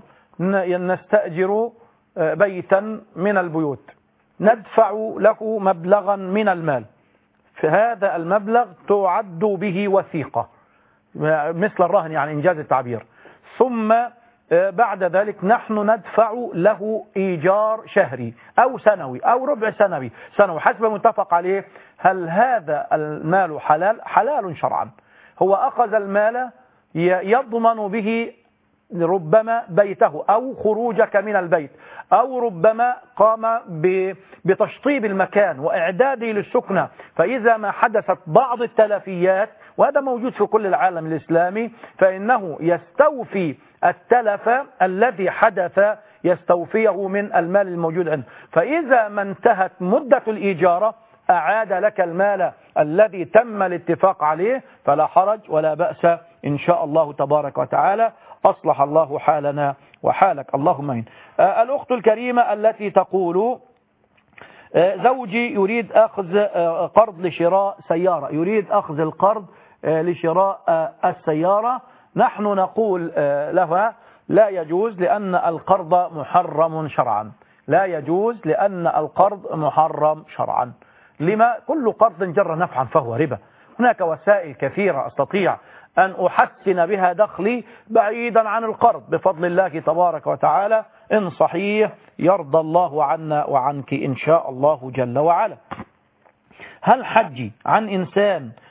نستأجر بيتا من البيوت ندفع له مبلغا من المال، فهذا المبلغ تعد به وثيقة مثل الرهن يعني إنجاز التعبير، ثم بعد ذلك نحن ندفع له إيجار شهري أو سنوي أو ربع سنوي سنوي حسب متفق عليه. هل هذا المال حلال؟ حلال شرعا. هو أخذ المال يضمن به ربما بيته أو خروجك من البيت، أو ربما قام بتشطيب المكان وإعداده للسكنة، فإذا ما حدثت بعض التلفيات، وهذا موجود في كل العالم الإسلامي، فإنه يستوفي التلف الذي حدث يستوفيه من المال الموجود عنده. فإذا ما انتهت مدة الإيجار أعاد لك المال الذي تم الاتفاق عليه، فلا حرج ولا بأس إن شاء الله تبارك وتعالى. أصلح الله حالنا وحالك اللهم آمين. آه الأخت الكريمة التي تقول آه زوجي يريد أخذ آه قرض لشراء سيارة، يريد أخذ القرض آه لشراء آه السيارة، نحن نقول آه لها لا يجوز لأن القرض محرم شرعا، لا يجوز لأن القرض محرم شرعا. لما؟ كل قرض جر نفعا فهو ربا. هناك وسائل كثيرة أستطيع أن أحسن بها دخلي بعيدا عن القرض بفضل الله تبارك وتعالى، إن صحيح يرضى الله عنا وعنك إن شاء الله جل وعلا. هل حجي عن إنسان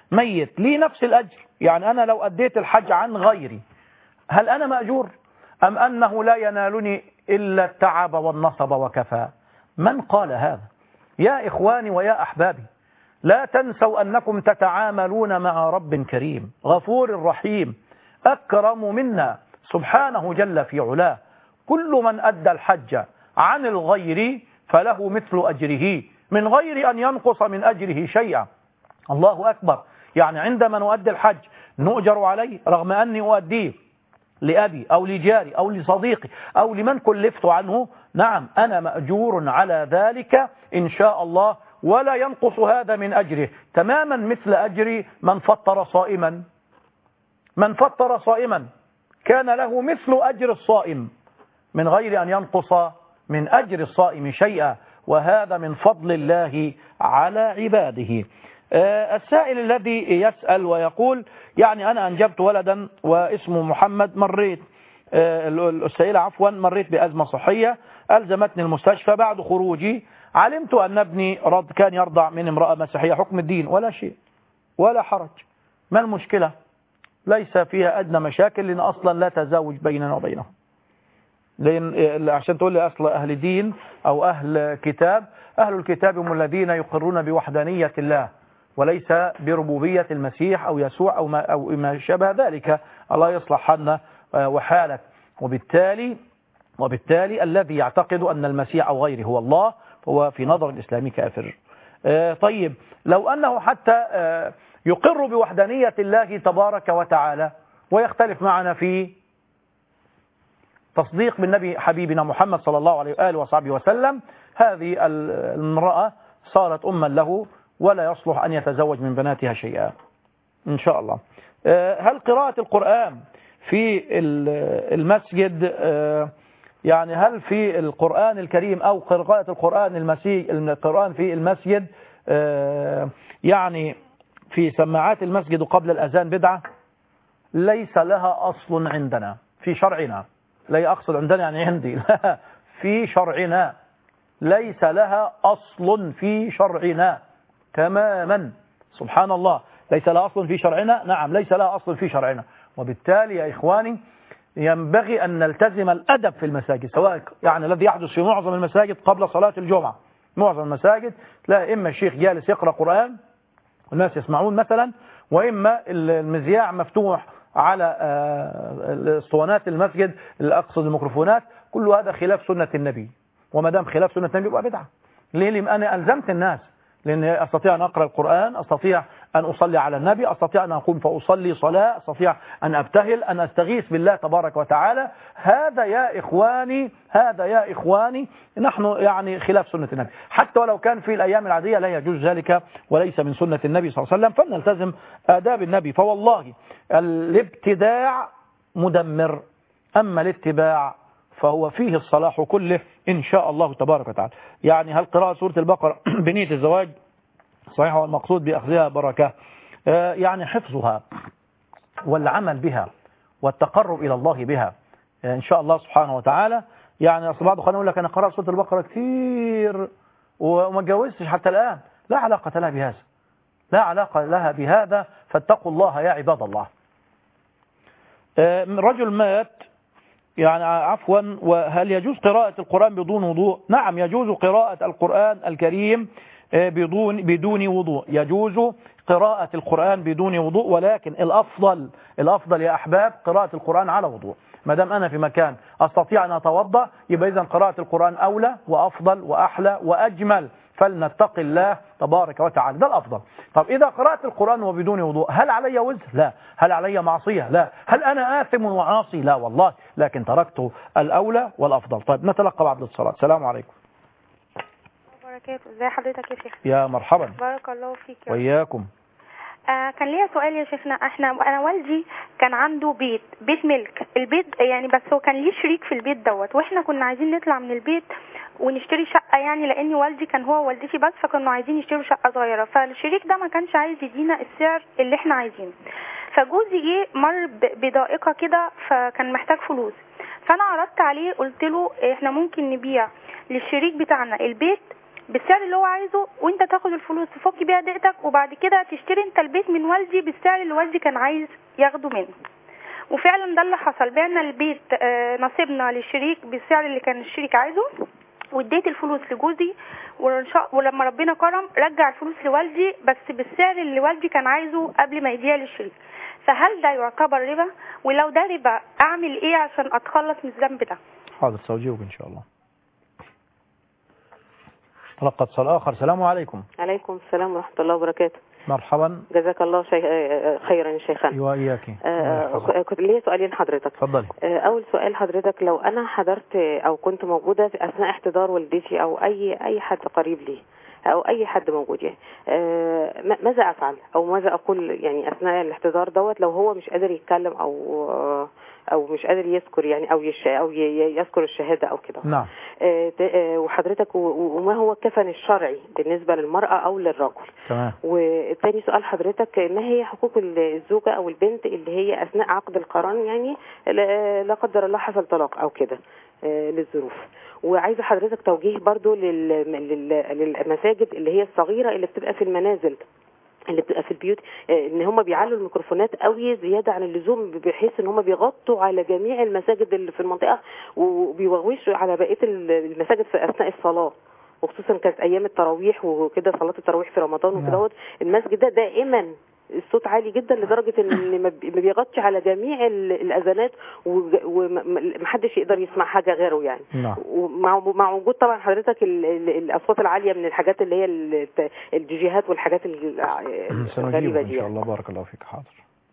ميت لي نفس الأجر، يعني أنا لو أديت الحج عن غيري هل أنا مأجور أم أنه لا ينالني إلا التعب والنصب وكفى؟ من قال هذا؟ يا إخواني ويا أحبابي، لا تنسوا أنكم تتعاملون مع رب كريم غفور رحيم أكرم منا سبحانه جل في علاه. كل من أدى الحج عن الغير فله مثل أجره من غير أن ينقص من أجره شيئا. الله أكبر. يعني عندما نؤدي الحج نؤجر عليه رغم أني أؤديه لأبي أو لجاري أو لصديقي أو لمن كلفت عنه، نعم أنا مأجور على ذلك إن شاء الله، ولا ينقص هذا من أجره، تماما مثل أجر من فطر صائما. من فطر صائما كان له مثل أجر الصائم من غير أن ينقص من أجر الصائم شيئا، وهذا من فضل الله على عباده. السائل الذي يسأل ويقول يعني أنا أنجبت ولدا واسمه محمد، مريت السائلة عفوا مريت بأزمة صحية ألزمتني المستشفى، بعد خروجي علمت أن ابني رد كان يرضع من امرأة مسيحية، حكم الدين ولا شيء ولا حرج، ما المشكلة؟ ليس فيها أدنى مشاكل، لأن أصلا لا تزاوج بيننا وبينهم، لأن عشان تقول لي أصل أهل دين أو أهل كتاب، أهل الكتاب هم الذين يقرون بوحدانية الله وليس بربوبية المسيح أو يسوع أو ما, أو ما شابه ذلك. الله يصلح حالنا وحالك. وبالتالي وبالتالي الذي يعتقد أن المسيح أو غيره هو الله هو في نظر الإسلام كافر. طيب لو أنه حتى يقر بوحدانية الله تبارك وتعالى ويختلف معنا في تصديق بالنبي حبيبنا محمد صلى الله عليه وآله وصحبه وسلم، هذه المرأة صارت أما له ولا يصلح أن يتزوج من بناتها شيئا إن شاء الله. هل قراءة القرآن في المسجد، يعني هل في القرآن الكريم أو قراءة القرآن المسيح القرآن في المسجد يعني في سماعات المسجد قبل الأذان بدعة؟ ليس لها أصل عندنا في شرعنا، لا أقصد عندنا يعني عندي، لا في شرعنا ليس لها أصل في شرعنا تماما. سبحان الله، ليس لها أصل في شرعنا، نعم ليس لها أصل في شرعنا. وبالتالي يا إخواني ينبغي أن نلتزم الأدب في المساجد، سواء يعني الذي يحدث في معظم المساجد قبل صلاة الجمعة. معظم المساجد لا إما الشيخ جالس يقرأ قرآن والناس يسمعون مثلا، وإما المذياع مفتوح على اسطوانات المسجد، أقصد الميكروفونات، كل هذا خلاف سنة النبي. وما دام خلاف سنة النبي يبقى بدعة. ليه؟ لأن أنا ألزمت الناس، لأن أستطيع أن أقرأ القرآن، أستطيع أن أصلي على النبي، أستطيع أن أقوم فأصلي صلاة، أستطيع أن أبتهل، أن أستغيث بالله تبارك وتعالى. هذا يا إخواني هذا يا إخواني نحن يعني خلاف سنة النبي، حتى ولو كان في الأيام العادية لا يجوز ذلك وليس من سنة النبي صلى الله عليه وسلم، فلنلتزم آداب النبي. فوالله الابتداع مدمر، أما الاتباع فهو فيه الصلاح كله إن شاء الله تبارك وتعالى. يعني هل قراءة سورة البقرة بنية الزواج صحيح، والمقصود بأخذها بركة، يعني حفظها والعمل بها والتقرب إلى الله بها إن شاء الله سبحانه وتعالى. يعني أصل بعض يقول لك أنا قرأت سورة البقرة كثير وما اتجوزتش حتى الآن، لا علاقة لها بهذا، لا علاقة لها بهذا، فاتقوا الله يا عباد الله. رجل مات يعني عفوا، وهل يجوز قراءة القرآن بدون وضوء؟ نعم يجوز قراءة القرآن الكريم بدون بدون وضوء، يجوز قراءة القرآن بدون وضوء، ولكن الأفضل الأفضل يا أحباب قراءة القرآن على وضوء. ما دام أنا في مكان أستطيع أن أتوضأ يبقى إذن قراءة القرآن أولى وأفضل وأحلى وأجمل، فلنتقي الله تبارك وتعالى، ده الأفضل. طب إذا قرأت القرآن وبدون وضوء هل علي وزر؟ لا. هل علي معصية؟ لا. هل أنا آثم وعاصي؟ لا والله، لكن تركت الأولى والأفضل. طيب نتلقى بعد الصلاة. السلام عليكم. وبركاته. ازي حضرتك يا شيخ؟ يا مرحبا. بارك الله فيك. وإياكم. آه كان ليا سؤال يا شيخنا. احنا انا والدي كان عنده بيت بيت ملك، البيت يعني بس هو كان ليه شريك في البيت دوت، واحنا كنا عايزين نطلع من البيت ونشتري شقة، يعني لان والدي كان هو ووالدتي بس، فكانوا عايزين يشتروا شقة صغيرة، فالشريك ده ما كانش عايز يدينا السعر اللي احنا عايزينه. فجوزي جه مر بضائقة كده فكان محتاج فلوس، فانا عرضت عليه قلت له احنا ممكن نبيع للشريك بتاعنا البيت بالسعر اللي هو عايزه، وانت تاخد الفلوس تفك بيها ضيقتك، وبعد كده تشتري انت البيت من والدي بالسعر اللي والدي كان عايز ياخده منه. وفعلا ده اللي حصل، بعنا البيت آه نصيبنا للشريك بالسعر اللي كان الشريك عايزه، واديت الفلوس لجوزي، ولما ربنا كرم رجع الفلوس لوالدي بس بالسعر اللي والدي كان عايزه قبل ما يديها للشريك. فهل ده يعتبر ربا؟ ولو ده ربا اعمل ايه عشان اتخلص من الذنب ده؟ حاضر سأجيبك ان شاء الله. تلقى اتصال اخر. السلام عليكم. عليكم السلام ورحمه الله وبركاته. مرحبا. جزاك الله شيخ خيرا يا شيخنا. واياك. آه كنت لي سؤالين حضرتك. اتفضلي. آه اول سؤال حضرتك، لو انا حضرت او كنت موجوده في اثناء احتضار والدتي او اي اي حد قريب لي او اي حد موجود يعني، آه ماذا افعل او ماذا اقول يعني اثناء الاحتضار دوت لو هو مش قادر يتكلم او آه او مش قادر يذكر يعني او يش او يذكر الشهاده او كده؟ نعم. آه آه وحضرتك وما هو الكفن الشرعي بالنسبه للمراه او للرجل؟ تمام. والثاني سؤال حضرتك، ما هي حقوق الزوجه او البنت اللي هي اثناء عقد القران يعني لا قدر الله حصل طلاق او كده آه للظروف؟ وعايزه حضرتك توجيه برضو للمساجد اللي هي الصغيره اللي بتبقى في المنازل اللي بتبقى في البيوت، ان هم بيعلوا الميكروفونات قوي زياده عن اللزوم بحيث ان هم بيغطوا على جميع المساجد اللي في المنطقه وبيوغوشوا على بقيه المساجد في اثناء الصلاه، وخصوصا كانت ايام التراويح وكده صلاه التراويح في رمضان وكده. المسجد ده دائما الصوت عالي جدا لدرجه ان ما بيغطي على جميع الاذانات ومحدش يقدر يسمع حاجه غيره يعني. نعم. ومع مع وجود طبعا حضرتك الاصوات العاليه من الحاجات اللي هي الديجيهات والحاجات الغريبه دي. ان شاء الله. بارك الله فيك. حاضر.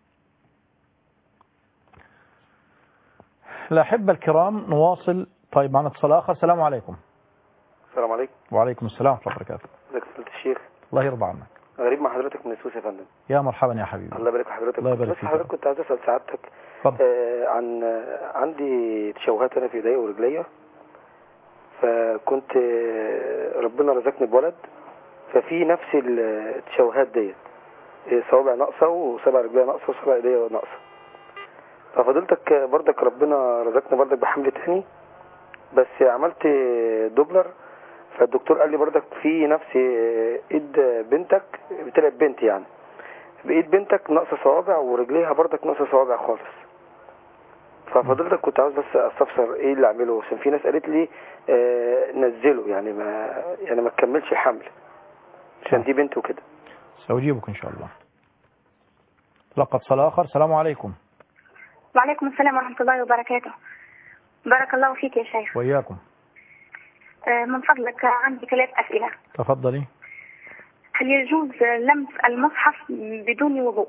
الأحبة الكرام نواصل. طيب معنا اتصال آخر. السلام عليكم. السلام عليكم. وعليكم السلام ورحمة الله وبركاته. ازيك يا فضيلة الشيخ؟ الله يرضى عنك. غريب مع حضرتك من السويس يا فندم. يا مرحبا يا حبيبي. الله يبارك في حضرتك. الله يبارك فيك. حضرتك كنت عايز اسال سعادتك آه عن آه عندي تشوهات انا في ايديا ورجليا، فكنت آه ربنا رزقني بولد، ففي نفس التشوهات ديت صوابع ناقصه وسبع رجليا ناقصه وسبع ايديا ناقصه، ففضلتك برضك ربنا رزقني برضك بحمل تاني، بس عملت دوبلر فالدكتور قال لي برضك في نفس ايد بنتك بتلعب بنت يعني بايد بنتك ناقصه صوابع ورجليها برضك ناقصه صوابع خالص، ففضلتك كنت عاوز بس استفسر ايه اللي اعمله، عشان في ناس قالت لي آه نزله يعني ما يعني ما تكملش حمل عشان دي بنت وكده. سأجيبك ان شاء الله. لقد اتصال اخر. السلام عليكم. وعليكم السلام ورحمه الله وبركاته. بارك الله فيك يا شيخ. وإياكم. من فضلك عندي ثلاث أسئلة. تفضلي. هل يجوز لمس المصحف بدون وضوء؟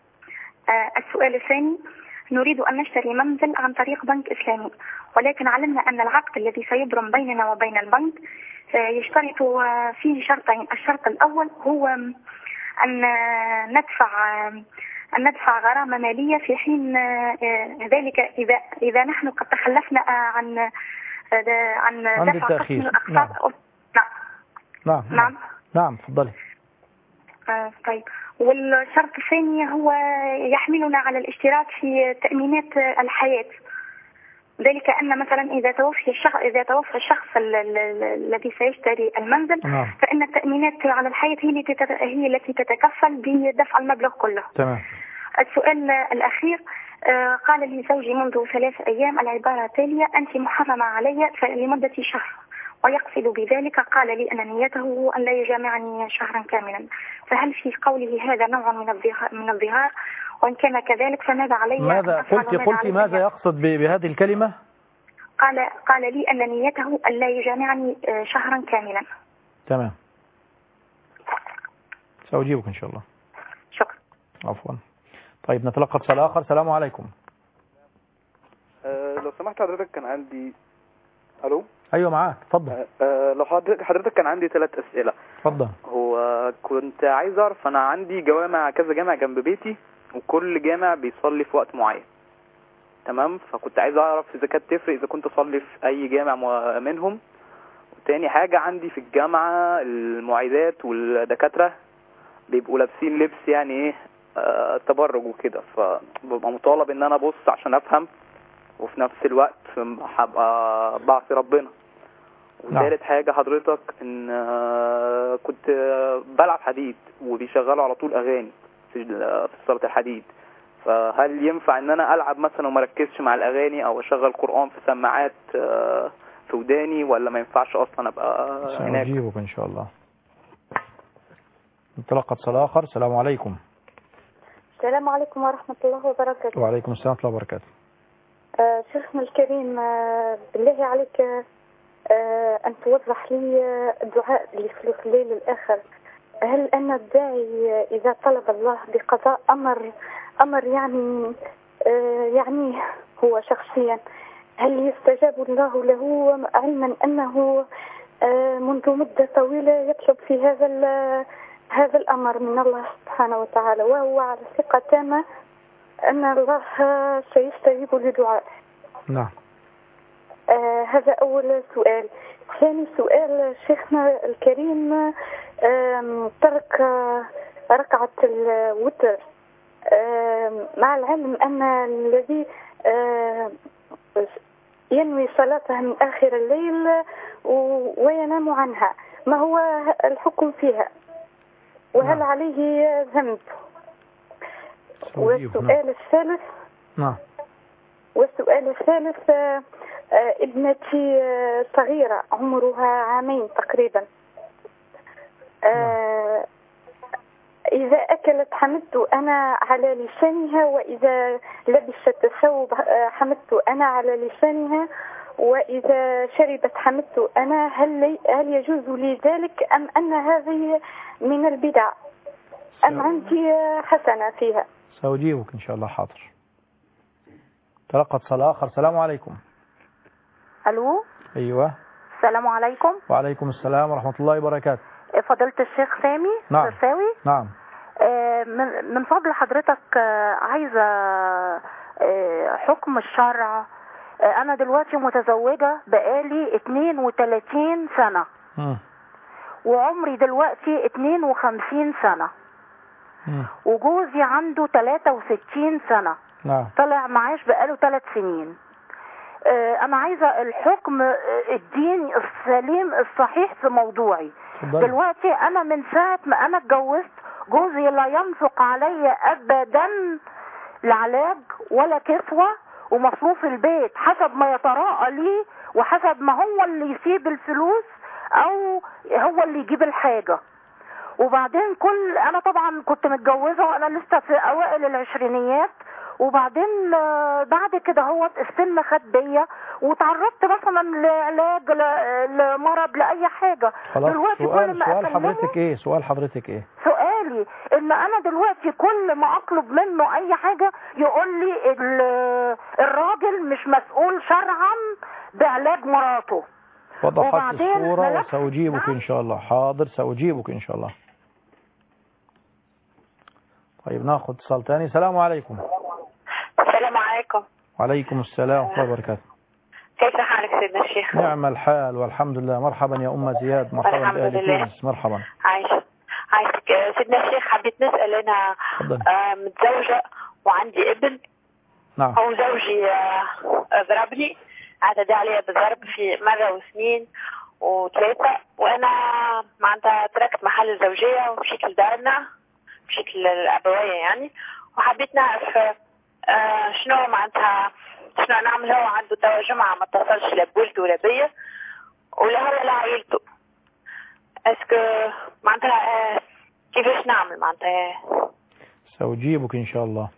السؤال الثاني، نريد أن نشتري منزل عن طريق بنك إسلامي، ولكن علمنا أن العقد الذي سيبرم بيننا وبين البنك يشترط فيه شرطين. الشرط الأول هو أن ندفع أن ندفع غرامة مالية في حين ذلك إذا إذا نحن قد تخلفنا عن عن دفع قسم الأقساط. نعم. نعم. نعم. نعم. تفضلي. آه طيب. والشرط الثاني هو يحملنا على الاشتراك في تأمينات الحياة، ذلك أن مثلا إذا توفي الشخص إذا توفى الشخص الذي سيشتري المنزل نعم. فإن التأمينات على الحياة هي هي التي تتكفل بدفع المبلغ كله. تمام. السؤال الأخير، آه قال لي زوجي منذ ثلاث أيام العبارة التالية: أنت محرمة علي لمدة شهر، ويقصد بذلك قال لي أن نيته أن لا يجامعني شهرا كاملا، فهل في قوله هذا نوع من الظهار من الظهار؟ وإن كان كذلك فماذا علي؟ ماذا قلت قلت ماذا يقصد بهذه الكلمة؟ قال قال لي أن نيته أن لا يجامعني شهرا كاملا. تمام. سأجيبك إن شاء الله. شكرا. عفوا. طيب نتلقى اتصال آخر. السلام عليكم. أه لو سمحت حضرتك كان عندي. الو. ايوه معاك. اتفضل. أه لو حضرتك حضرتك كان عندي ثلاث اسئله. اتفضل. هو كنت عايز اعرف، انا عندي جوامع كذا جامع جنب بيتي وكل جامع بيصلي في وقت معين، تمام؟ فكنت عايز اعرف اذا كانت تفرق اذا كنت اصلي في اي جامع منهم. وتاني حاجه عندي في الجامعه المعيدات والدكاتره بيبقوا لابسين لبس يعني ايه أه تبرج وكده، فببقى مطالب ان انا ابص عشان افهم، وفي نفس الوقت هبقى بعصي ربنا. وثالث حاجة حضرتك ان آه، كنت آه، بلعب حديد وبيشغلوا على طول اغاني في في صالة الحديد، فهل ينفع ان انا العب مثلا وما ركزش مع الاغاني او اشغل قرآن في سماعات آه، في وداني، ولا ما ينفعش اصلا ابقى هناك؟ سأجيبك ان شاء الله. انطلق اتصال اخر. السلام عليكم. السلام عليكم ورحمة الله وبركاته. وعليكم السلام ورحمة الله وبركاته. آه شيخنا الكريم، آه بالله عليك آه أن توضح لي الدعاء اللي في الليل الآخر. هل أن الداعي إذا طلب الله بقضاء أمر أمر يعني آه يعني هو شخصيا، هل يستجاب الله له علما أنه آه منذ مدة طويلة يطلب في هذا هذا الأمر من الله سبحانه وتعالى، وهو على ثقة تامة أن الله سيستجيب لدعائه؟ نعم. آه هذا أول سؤال. ثاني سؤال شيخنا الكريم، آه ترك آه ركعة الوتر، آه مع العلم أن الذي آه ينوي صلاتها من آخر الليل وينام عنها، ما هو الحكم فيها؟ وهل نعم. عليه ذنب؟ والسؤال الثالث نعم والسؤال الثالث آه آه ابنتي آه صغيرة عمرها عامين تقريبا، آه إذا أكلت حمدت أنا على لسانها، وإذا لبست ثوب حمدت أنا على لسانها، وإذا شربت حمدت أنا. هل هل يجوز لي ذلك أم أن هذه من البدع أم عندي حسنة فيها؟ سأجيبك إن شاء الله. حاضر. تلقى اتصال آخر. السلام عليكم. ألو. أيوة. السلام عليكم. وعليكم السلام ورحمة الله وبركاته. فضيلة الشيخ سامي نعم. فرساوي. نعم. آه من من فضل حضرتك آه عايزة آه حكم الشرع. آه أنا دلوقتي متزوجة بقالي اثنين وثلاثين سنة م. وعمري دلوقتي اثنين وخمسين سنة م. وجوزي عنده ثلاثة وستين سنة. نعم. طلع معاش بقاله ثلاث سنين. آه أنا عايزة الحكم الدين السليم الصحيح في موضوعي. فضل. دلوقتي أنا من ساعة ما أنا اتجوزت جوزي لا ينفق علي أبدا العلاج ولا كسوة ومصروف البيت حسب ما يتراءى لي وحسب ما هو اللي يسيب الفلوس أو هو اللي يجيب الحاجة. وبعدين كل أنا طبعا كنت متجوزة وأنا لسه في أوائل العشرينيات، وبعدين بعد كده هو السن خد بيا وتعرضت مثلا لعلاج لمرض لأي حاجة. دلوقتي سؤال, سؤال حضرتك ايه سؤال حضرتك ايه سؤالي ان انا دلوقتي كل ما اطلب منه اي حاجة يقول لي الراجل مش مسؤول شرعا بعلاج مراته. وضحت الصورة وسأجيبك ان شاء الله. حاضر سأجيبك ان شاء الله. طيب ناخذ اتصال ثاني. السلام عليكم. السلام عليكم. وعليكم السلام ورحمة الله وبركاته. كيف حالك سيدنا الشيخ؟ نعم الحال والحمد لله. مرحبا يا أم زياد. مرحبا بأهل تونس. مرحبا. عايشة عايشك سيدنا الشيخ. حبيت نسأل أنا آه متزوجة وعندي ابن. نعم. هو زوجي آه ضربني، اعتدى علي بالضرب في مرة واثنين وثلاثة، وأنا معناتها تركت محل الزوجية ومشيت لدارنا بشكل الأبوية يعني، وحبيت نعرف آه شنو معناتها شنو نعمل. هو عنده توا جمعة ما اتصلش لا بولده ولا بيا ولا هو ولا عائلته. اسكو معناتها آه كيفاش نعمل معناتها؟ سأجيبك إن شاء الله.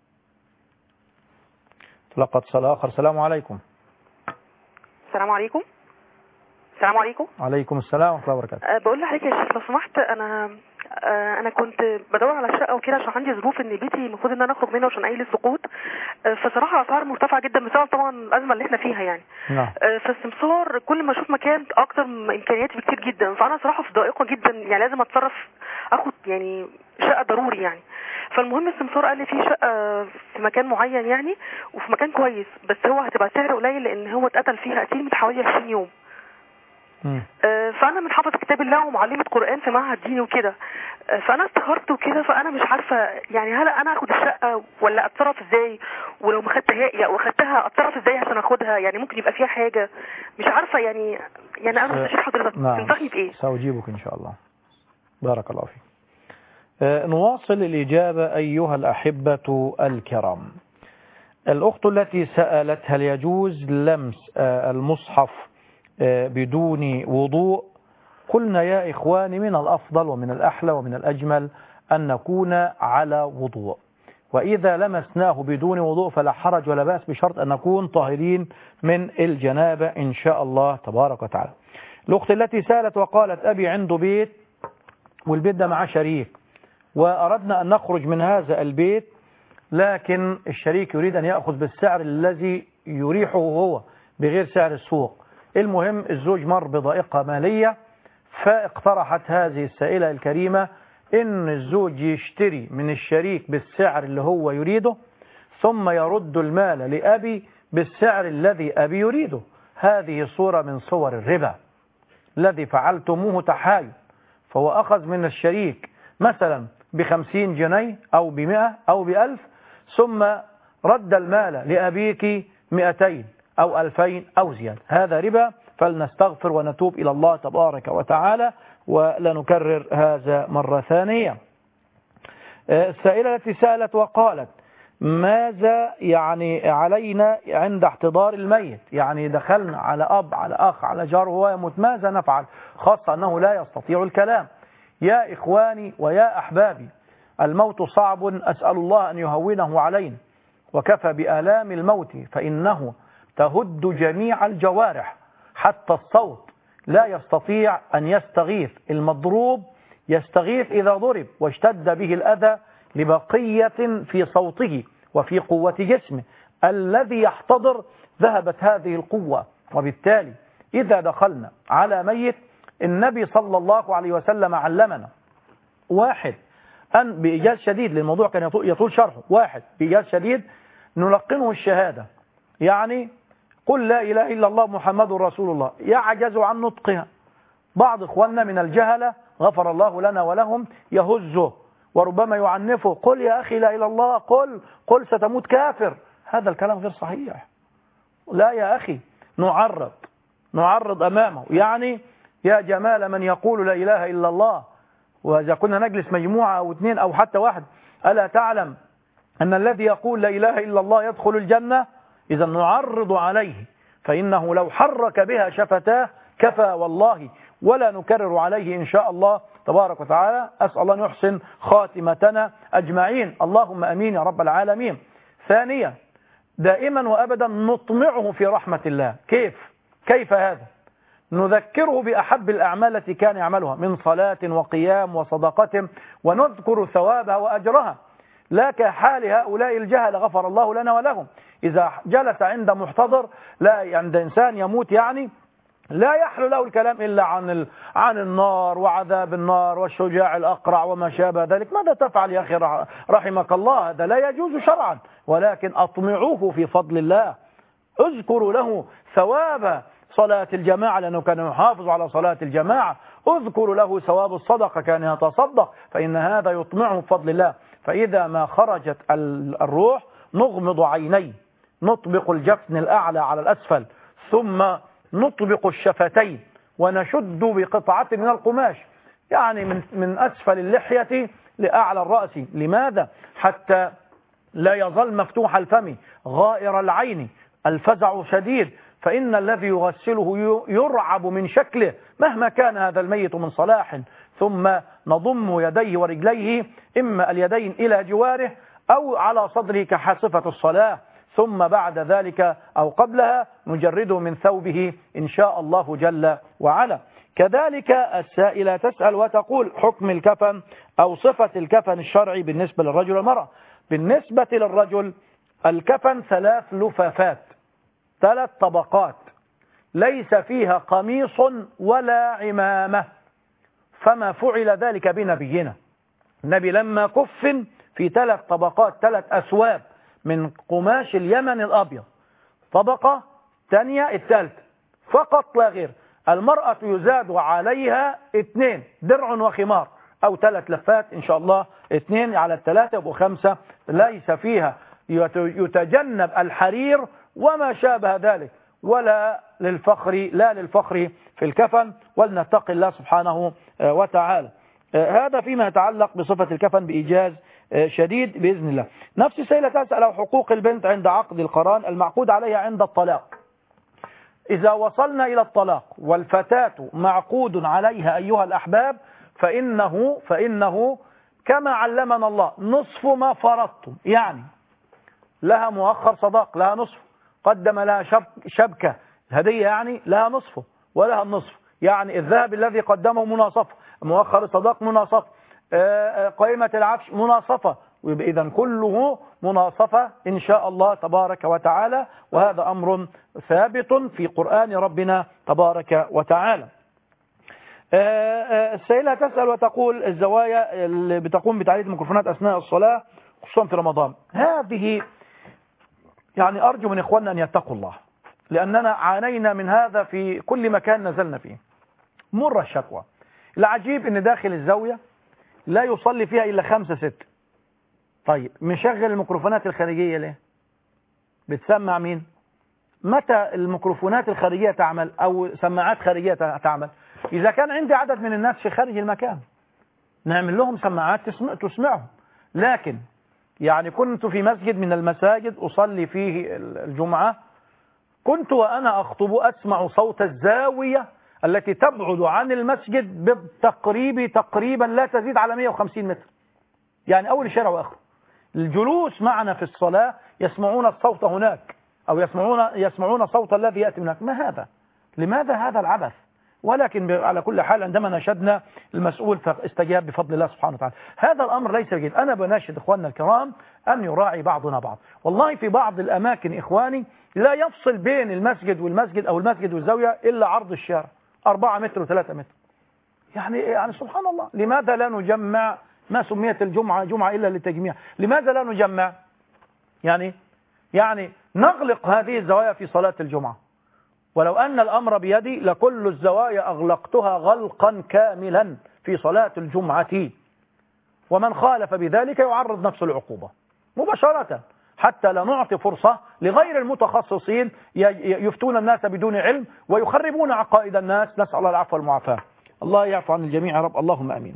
تلقى اتصال آخر. السلام عليكم. السلام عليكم. السلام عليكم. وعليكم السلام ورحمة الله وبركاته. أه بقول لحضرتك يا شيخ لو سمحت، انا أه انا كنت بدور على شقه وكده عشان عندي ظروف ان بيتي المفروض ان انا اخرج منه عشان قايل السقوط. أه فصراحه اسعار مرتفعه جدا بسبب طبعا الازمه اللي احنا فيها يعني. نعم. أه فالسمسار كل ما اشوف مكان اكتر من امكانياتي بكتير جدا، فانا صراحه في ضائقه جدا يعني، لازم اتصرف اخد يعني شقه ضروري يعني. فالمهم السمسار قال لي في شقه في مكان معين يعني وفي مكان كويس، بس هو هتبقى سعر قليل لان هو اتقتل فيها قتيل من حوالي عشرين يوم. آه، فانا من حافظ كتاب الله ومعلمه قران في معهد ديني وكده. آه، فانا استخرت وكده، فانا مش عارفه يعني هل انا اخد الشقه ولا اتصرف ازاي، ولو ما خدتها يعني واخدتها اتصرف ازاي عشان اخدها، يعني ممكن يبقى فيها حاجه مش عارفه يعني يعني انا مستشير حضرتك تنصحني بايه؟ سأجيبك ان شاء الله. بارك الله فيك. آه، نواصل الإجابة أيها الأحبة الكرام. الأخت التي سألت هل يجوز لمس آه، المصحف آه، بدون وضوء؟ قلنا يا إخواني من الأفضل ومن الأحلى ومن الأجمل أن نكون على وضوء، وإذا لمسناه بدون وضوء فلا حرج ولا بأس، بشرط أن نكون طاهرين من الجنابة إن شاء الله تبارك وتعالى. الأخت التي سألت وقالت أبي عنده بيت والبيت ده معاه شريك، وأردنا أن نخرج من هذا البيت، لكن الشريك يريد أن يأخذ بالسعر الذي يريحه هو بغير سعر السوق. المهم الزوج مر بضائقة مالية، فاقترحت هذه السائلة الكريمة إن الزوج يشتري من الشريك بالسعر اللي هو يريده، ثم يرد المال لأبي بالسعر الذي أبي يريده. هذه صورة من صور الربا الذي فعلتموه تحايل، فهو أخذ من الشريك مثلا بخمسين جنيه أو بمئة أو بألف، ثم رد المال لأبيك مئتين أو ألفين أو زيادة. هذا ربا، فلنستغفر ونتوب إلى الله تبارك وتعالى ولا نكرر هذا مرة ثانية. السائلة التي سألت وقالت ماذا يعني علينا عند احتضار الميت؟ يعني دخلنا على أب على أخ على جار وهو يموت، ماذا نفعل؟ خاصة أنه لا يستطيع الكلام. يا إخواني ويا أحبابي، الموت صعب، أسأل الله أن يهونه علينا، وكفى بآلام الموت فإنه تهد جميع الجوارح حتى الصوت، لا يستطيع أن يستغيث. المضروب يستغيث إذا ضرب واشتد به الأذى لبقية في صوته وفي قوة جسمه. الذي يحتضر ذهبت هذه القوة. وبالتالي إذا دخلنا على ميت، النبي صلى الله عليه وسلم علمنا واحد أن بإيجاز شديد، للموضوع كان يطول شرحه، واحد بإيجاز شديد نلقنه الشهادة، يعني قل لا إله إلا الله محمد رسول الله، يعجز عن نطقها. بعض إخواننا من الجهلة غفر الله لنا ولهم يهزه وربما يعنفه، قل يا أخي لا إله إلا الله، قل قل ستموت كافر. هذا الكلام غير صحيح. لا يا أخي، نعرض نعرض أمامه، يعني يا جمال من يقول لا إله إلا الله. وإذا كنا نجلس مجموعة أو اثنين أو حتى واحد، ألا تعلم أن الذي يقول لا إله إلا الله يدخل الجنة؟ إذا نعرض عليه، فإنه لو حرك بها شفتاه كفى والله، ولا نكرر عليه إن شاء الله تبارك وتعالى. أسأل الله أن يحسن خاتمتنا أجمعين، اللهم أمين يا رب العالمين. ثانيا، دائما وأبدا نطمعه في رحمة الله. كيف؟ كيف هذا؟ نذكره بأحب الأعمال التي كان يعملها من صلاة وقيام وصدقة، ونذكر ثوابها وأجرها، لا كحال هؤلاء الجهل غفر الله لنا ولهم. إذا جلس عند محتضر، لا عند إنسان يموت يعني، لا يحلو له الكلام إلا عن عن النار وعذاب النار والشجاع الأقرع وما شابه ذلك. ماذا تفعل يا أخي رحمك الله؟ هذا لا يجوز شرعا، ولكن أطمعوه في فضل الله، اذكروا له ثواب صلاة الجماعة لأنه كان يحافظ على صلاة الجماعة، اذكروا له ثواب الصدقة كان يتصدق، فإن هذا يطمعه بفضل الله. فإذا ما خرجت الروح نغمض عينيه، نطبق الجفن الأعلى على الأسفل، ثم نطبق الشفتين ونشد بقطعة من القماش، يعني من من أسفل اللحية لأعلى الرأس. لماذا؟ حتى لا يظل مفتوح الفم غائر العين، الفزع شديد، فإن الذي يغسله يرعب من شكله مهما كان هذا الميت من صلاح. ثم نضم يديه ورجليه، إما اليدين إلى جواره أو على صدره كحاصفة الصلاة، ثم بعد ذلك أو قبلها نجرده من ثوبه إن شاء الله جل وعلا. كذلك السائلة تسأل وتقول حكم الكفن أو صفة الكفن الشرعي بالنسبة للرجل والمرأة. بالنسبة للرجل الكفن ثلاث لفافات، ثلاث طبقات، ليس فيها قميص ولا عمامة، فما فعل ذلك بنبينا. النبي لما كفن في ثلاث طبقات، ثلاث أسواب من قماش اليمن الأبيض، طبقة ثانية الثالثة فقط لا غير. المرأة يزاد عليها اثنين درع وخمار أو ثلاث لفات إن شاء الله، اثنين على الثلاثة يبقوا خمسة، ليس فيها يتجنب الحرير وما شابه ذلك، ولا للفخر لا للفخر في الكفن، ولنتقي الله سبحانه وتعالى. هذا فيما يتعلق بصفة الكفن بإيجاز شديد بإذن الله. نفس السيلة تسأل عن حقوق البنت عند عقد القران المعقود عليها عند الطلاق. إذا وصلنا إلى الطلاق والفتاة معقود عليها أيها الأحباب فإنه, فإنه كما علمنا الله نصف ما فرضتم، يعني لها مؤخر صداق لها نصف، قدم لها شبكة هدية يعني لها نصفه ولها النصف، يعني الذهب الذي قدمه مناصفة، مؤخر الصداق مناصفة، قائمة العفش مناصفة، إذا كله مناصفة إن شاء الله تبارك وتعالى، وهذا أمر ثابت في قرآن ربنا تبارك وتعالى. السائلة تسأل وتقول الزوايا اللي بتقوم بتعليق الميكروفونات أثناء الصلاة خصوصا في رمضان، هذه يعني أرجو من إخواننا أن يتقوا الله، لأننا عانينا من هذا في كل مكان نزلنا فيه، مر الشكوى. العجيب أن داخل الزاوية لا يصلي فيها إلا خمسة ستة. طيب مشغل الميكروفونات الخارجية ليه؟ بتسمع مين؟ متى الميكروفونات الخارجية تعمل أو سماعات خارجية تعمل؟ إذا كان عندي عدد من الناس في خارج المكان نعمل لهم سماعات تسمعهم. لكن يعني كنت في مسجد من المساجد أصلي فيه الجمعة، كنت وأنا أخطب أسمع صوت الزاوية التي تبعد عن المسجد بالتقريب تقريبا لا تزيد على مئة وخمسين متر، يعني أول شارع وآخر. الجلوس معنا في الصلاة يسمعون الصوت هناك أو يسمعون يسمعون صوت الذي يأتي هناك. ما هذا؟ لماذا هذا العبث؟ ولكن على كل حال عندما نشدنا المسؤول فاستجاب بفضل الله سبحانه وتعالى. هذا الأمر ليس جيد. أنا بناشد إخواننا الكرام أن يراعي بعضنا بعض. والله في بعض الأماكن إخواني لا يفصل بين المسجد والمسجد أو المسجد والزاوية إلا عرض الشارع أربعة متر وثلاثة متر. يعني يعني سبحان الله، لماذا لا نجمع؟ ما سميت الجمعة جمعة إلا للتجميع، لماذا لا نجمع؟ يعني يعني نغلق هذه الزوايا في صلاة الجمعة، ولو أن الأمر بيدي لكل الزوايا أغلقتها غلقا كاملا في صلاة الجمعة، ومن خالف بذلك يعرض نفسه العقوبة مباشرة، حتى لا نعطي فرصة لغير المتخصصين يفتون الناس بدون علم ويخربون عقائد الناس. نسأل الله العفو والمعافاة. الله يعفو عن الجميع يا رب، اللهم أمين.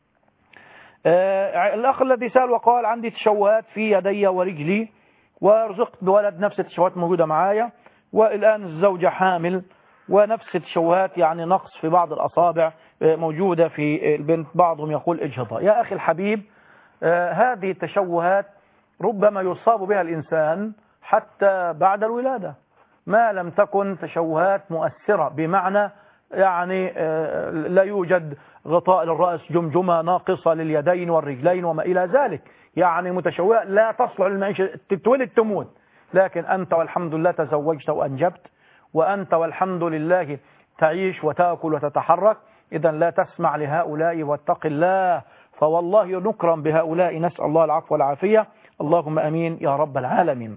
آه الأخ الذي سأل وقال عندي تشوهات في يدي ورجلي ورزقت بولد نفس التشوهات موجودة معايا، والآن الزوجة حامل ونفس التشوهات يعني نقص في بعض الأصابع موجودة في البنت، بعضهم يقول اجهضها. يا أخي الحبيب، آه هذه التشوهات ربما يصاب بها الإنسان حتى بعد الولادة ما لم تكن تشوهات مؤثرة، بمعنى يعني آه لا يوجد غطاء للرأس، جمجمة ناقصة لليدين والرجلين وما إلى ذلك، يعني متشوهة لا تصلح للمعيشة، تتولد تموت. لكن أنت والحمد لله تزوجت وأنجبت، وأنت والحمد لله تعيش وتأكل وتتحرك، إذا لا تسمع لهؤلاء واتق الله، فوالله نكرم بهؤلاء، نسأل الله العفو والعافية، اللهم أمين يا رب العالمين.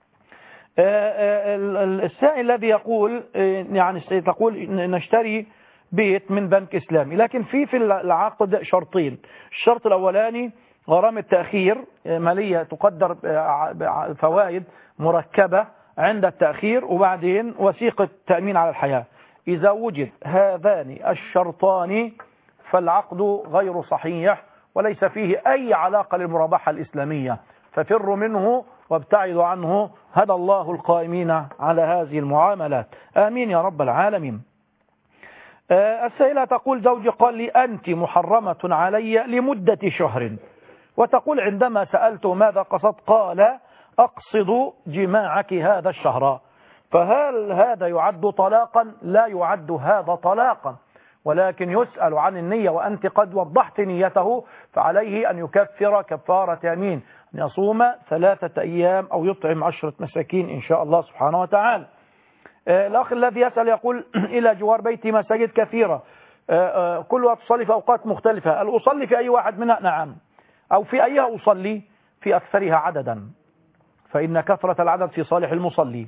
السائل الذي يقول يعني تقول نشتري بيت من بنك إسلامي، لكن في في العقد شرطين. الشرط الأولاني غرامة تأخير مالية تقدر فوائد مركبة عند التأخير، وبعدين وثيقة تأمين على الحياة. إذا وجد هذان الشرطان فالعقد غير صحيح وليس فيه أي علاقة للمرابحة الإسلامية، ففروا منه وابتعدوا عنه، هدى الله القائمين على هذه المعاملات، آمين يا رب العالمين. السائلة تقول زوجي قال لي أنت محرمة علي لمدة شهر، وتقول عندما سألته ماذا قصد قال أقصد جماعك هذا الشهر، فهل هذا يعد طلاقا؟ لا يعد هذا طلاقا، ولكن يسأل عن النية، وأنت قد وضحت نيته، فعليه أن يكفر كفارة يمين، أن يصوم ثلاثة أيام أو يطعم عشرة مساكين إن شاء الله سبحانه وتعالى. الأخ الذي يسأل يقول إلى جوار بيتي مساجد كثيرة كلها تصلي في أوقات مختلفة، هل أصلي في أي واحد منها؟ نعم. أو في أيها أصلي؟ في أكثرها عددا، فإن كثرة العدد في صالح المصلي.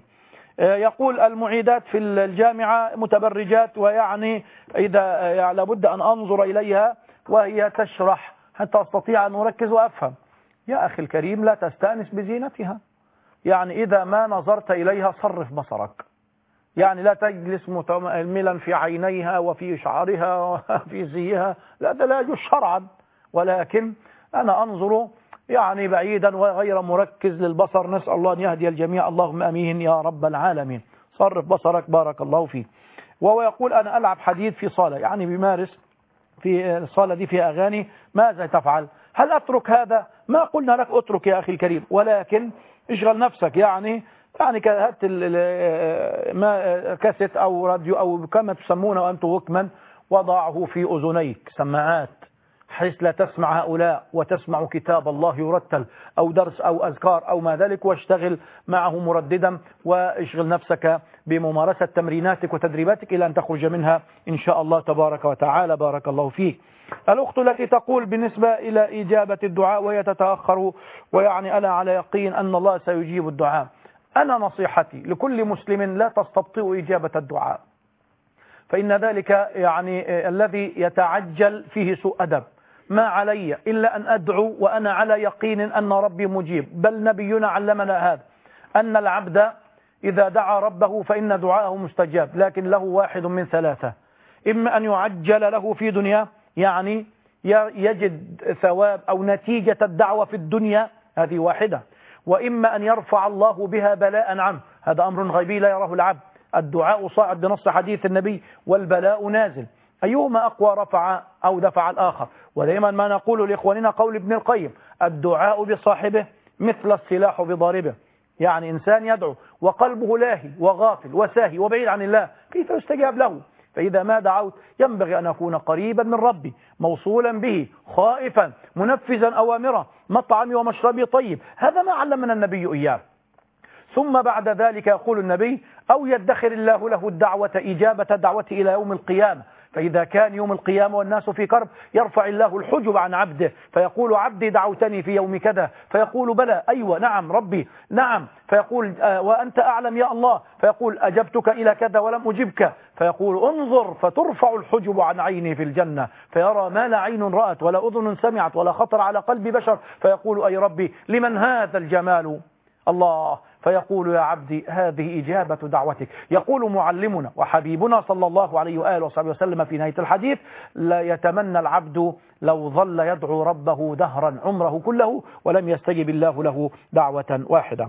يقول المعيدات في الجامعة متبرجات، ويعني إذا يعني لابد أن أنظر إليها وهي تشرح حتى أستطيع أن أركز وأفهم. يا أخي الكريم لا تستأنس بزينتها، يعني إذا ما نظرت إليها صرف بصرك، يعني لا تجلس متأملا في عينيها وفي شعرها وفي زيها، لا ده لا يجوز شرعا، ولكن أنا أنظر يعني بعيدا وغير مركز للبصر. نسأل الله أن يهدي الجميع، اللهم أمين يا رب العالمين. صرف بصرك بارك الله فيك. وهو يقول أنا ألعب حديد في صالة، يعني بيمارس في الصالة دي في أغاني، ماذا تفعل؟ هل أترك هذا؟ ما قلنا لك أترك يا أخي الكريم، ولكن اشغل نفسك، يعني يعني كهت ما كاسيت أو راديو أو كما تسمونه أنتم وكما، وضعه في أذنيك سماعات حيث لا تسمع هؤلاء وتسمع كتاب الله يرتل أو درس أو أذكار أو ما ذلك، واشتغل معه مرددا، واشغل نفسك بممارسة تمريناتك وتدريباتك إلى أن تخرج منها إن شاء الله تبارك وتعالى. بارك الله فيك. الأخت التي تقول بالنسبة إلى إجابة الدعاء وهي تتأخر، ويعني أنا على يقين أن الله سيجيب الدعاء. أنا نصيحتي لكل مسلم لا تستبطئ إجابة الدعاء، فإن ذلك يعني الذي يتعجل فيه سوء أدب. ما علي إلا أن أدعو وأنا على يقين أن ربي مجيب، بل نبينا علمنا هذا، أن العبد إذا دعا ربه فإن دعاءه مستجاب، لكن له واحد من ثلاثة: إما أن يعجل له في دنيا، يعني يجد ثواب أو نتيجة الدعوة في الدنيا، هذه واحدة، وإما أن يرفع الله بها بلاء عنه، هذا أمر غيبي لا يراه العبد. الدعاء صاعد بنص حديث النبي، والبلاء نازل، أيهما أقوى رفع أو دفع الآخر؟ ودائما ما نقول لإخواننا قول ابن القيم: الدعاء بصاحبه مثل السلاح بضاربه. يعني إنسان يدعو وقلبه لاهي وغافل وساهي وبعيد عن الله، كيف يستجاب له؟ فإذا ما دعوت ينبغي أن أكون قريبا من ربي، موصولا به، خائفا، منفذا أوامره، مطعمي ومشربي طيب. هذا ما علمنا النبي إياه. ثم بعد ذلك يقول النبي: أو يدخر الله له الدعوة، إجابة دعوته إلى يوم القيامة. فإذا كان يوم القيامة والناس في كرب يرفع الله الحجب عن عبده، فيقول: عبدي دعوتني في يوم كذا، فيقول: بلى، أيوة، نعم ربي، نعم. فيقول: آه وأنت أعلم يا الله. فيقول: أجبتك إلى كذا ولم أجبك. فيقول: انظر، فترفع الحجب عن عيني في الجنة، فيرى ما لا عين رأت ولا أذن سمعت ولا خطر على قلب بشر. فيقول: أي ربي، لمن هذا الجمال؟ الله. فيقول: يا عبدي هذه إجابة دعوتك. يقول معلمنا وحبيبنا صلى الله عليه وآله وصحبه وسلم في نهاية الحديث: لا يتمنى العبد لو ظل يدعو ربه دهرا عمره كله ولم يستجب الله له دعوة واحدة.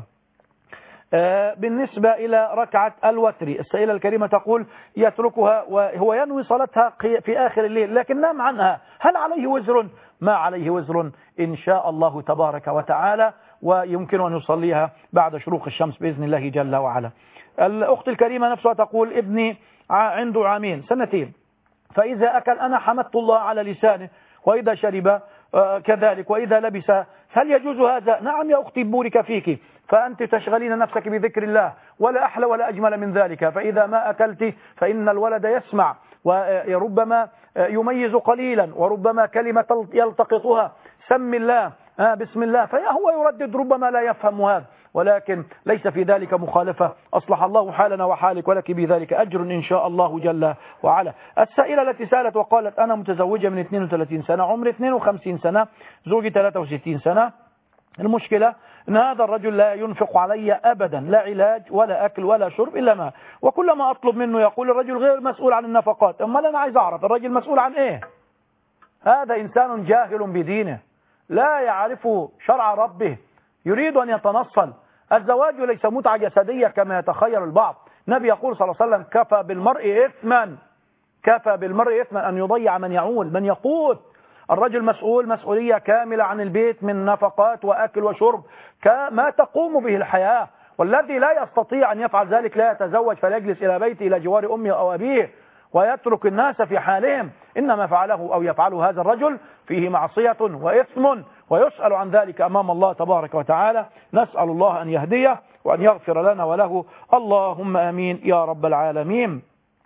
بالنسبة إلى ركعة الوتر، السائلة الكريمة تقول: يتركها وهو ينوي صلاتها في آخر الليل لكن نام عنها، هل عليه وزر؟ ما عليه وزر إن شاء الله تبارك وتعالى، ويمكن أن يصليها بعد شروق الشمس بإذن الله جل وعلا. الأخت الكريمة نفسها تقول: ابني عنده عامين سنتين، فإذا أكل أنا حمدت الله على لسانه، وإذا شرب كذلك، وإذا لبس، هل يجوز هذا؟ نعم يا أختي بورك فيك، فأنت تشغلين نفسك بذكر الله، ولا أحلى ولا أجمل من ذلك. فإذا ما أكلت فإن الولد يسمع وربما يميز قليلا، وربما كلمة يلتقطها، سم الله، بسم الله، فهو يردد، ربما لا يفهم هذا، ولكن ليس في ذلك مخالفة. أصلح الله حالنا وحالك، ولك بذلك أجر إن شاء الله جل وعلا. السائلة التي سألت وقالت: أنا متزوجة من اثنين وثلاثين سنة، عمري اثنين وخمسين سنة، زوجي ثلاثة وستين سنة. المشكلة أن هذا الرجل لا ينفق علي أبدا، لا علاج ولا أكل ولا شرب إلا ما، وكلما أطلب منه يقول: الرجل غير مسؤول عن النفقات. أما أنا عايز أعرف الرجل مسؤول عن إيه؟ هذا إنسان جاهل بدينه، لا يعرف شرع ربه، يريد أن يتنصل. الزواج ليس متعة جسدية كما يتخيل البعض. النبي يقول صلى الله عليه وسلم: كفى بالمرء إثما، كفى بالمرء إثما أن يضيع من يعول من يقوت. الرجل مسؤول مسؤولية كاملة عن البيت من نفقات وأكل وشرب كما تقوم به الحياة، والذي لا يستطيع أن يفعل ذلك لا يتزوج، فليجلس إلى بيته إلى جوار أمه أو أبيه ويترك الناس في حالهم. إنما فعله أو يفعله هذا الرجل فيه معصية وإثم، ويسأل عن ذلك أمام الله تبارك وتعالى. نسأل الله أن يهديه وأن يغفر لنا وله، اللهم آمين يا رب العالمين.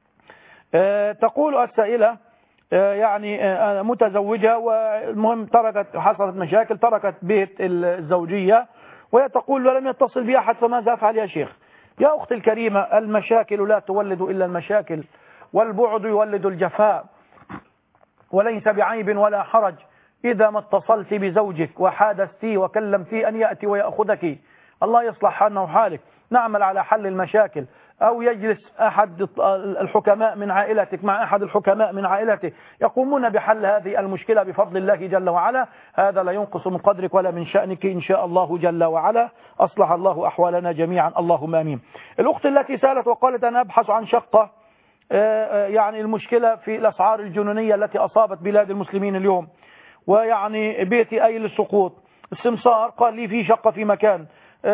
أه تقول السائلة: أه يعني أه متزوجة، والمهم تركت، حصلت مشاكل، تركت بيت الزوجية، وهي تقول: ولم يتصل بي أحد، فماذا أفعل يا شيخ؟ يا أختي الكريمة، المشاكل لا تولد إلا المشاكل، والبعد يولد الجفاء، وليس بعيب ولا حرج إذا ما اتصلت بزوجك وحادثتي وكلمتي أن يأتي ويأخذك. الله يصلح حالنا وحالك. نعمل على حل المشاكل، أو يجلس أحد الحكماء من عائلتك مع أحد الحكماء من عائلته يقومون بحل هذه المشكلة بفضل الله جل وعلا. هذا لا ينقص من قدرك ولا من شأنك إن شاء الله جل وعلا. أصلح الله أحوالنا جميعا، اللهم آمين. الأخت التي سألت وقالت أنا أبحث عن شقة، يعني المشكلة في الأسعار الجنونية التي أصابت بلاد المسلمين اليوم، ويعني بيتي أي للسقوط. السمسار قال لي في شقة في مكان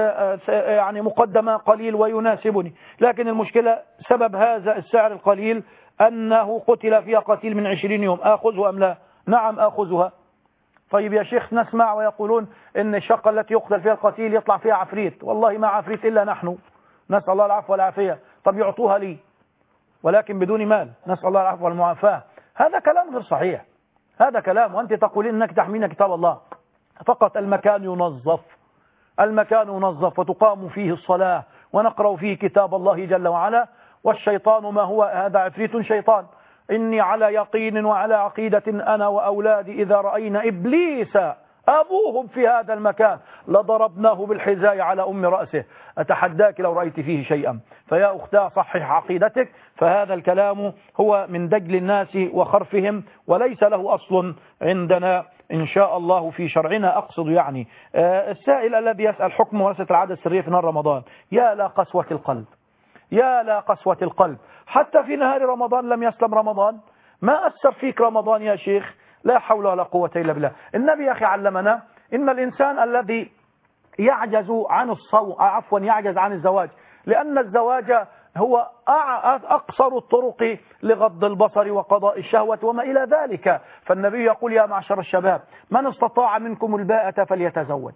يعني مقدمة قليل ويناسبني، لكن المشكلة سبب هذا السعر القليل أنه قتل فيها قتيل من عشرين يوم. أخذها أم لا؟ نعم أخذها. طيب يا شيخ، نسمع ويقولون إن الشقة التي يقتل فيها القتيل يطلع فيها عفريت. والله ما عفريت إلا نحن، نسأل الله العفو والعافية. طب يعطوها لي ولكن بدون مال، نسأل الله العفو والمعافاة. هذا كلام غير صحيح، هذا كلام. وأنت تقولين أنك تحمين كتاب الله. فقط المكان ينظف، المكان ينظف وتقام فيه الصلاة ونقرأ فيه كتاب الله جل وعلا. والشيطان ما هو هذا؟ عفريت شيطان. إني على يقين وعلى عقيدة أنا وأولادي إذا رأينا إبليس أبوهم في هذا المكان لضربناه بالحذاء على أم رأسه. أتحداك لو رأيت فيه شيئا. فيا أختاه صحح عقيدتك، فهذا الكلام هو من دجل الناس وخرفهم، وليس له أصل عندنا إن شاء الله في شرعنا. أقصد يعني السائل الذي يسأل حكم ممارسة العادة السرية في نهار رمضان. يا لا قسوة القلب، يا لا قسوة القلب. حتى في نهار رمضان لم يسلم رمضان. ما أثر فيك رمضان يا شيخ؟ لا حول ولا قوة إلا بالله. النبي يا أخي علمنا إن الإنسان الذي يعجز عن الصوم، عفوا يعجز عن الزواج، لأن الزواج هو أقصر الطرق لغض البصر وقضاء الشهوة وما إلى ذلك. فالنبي يقول يا معشر الشباب من استطاع منكم الباءة فليتزوج.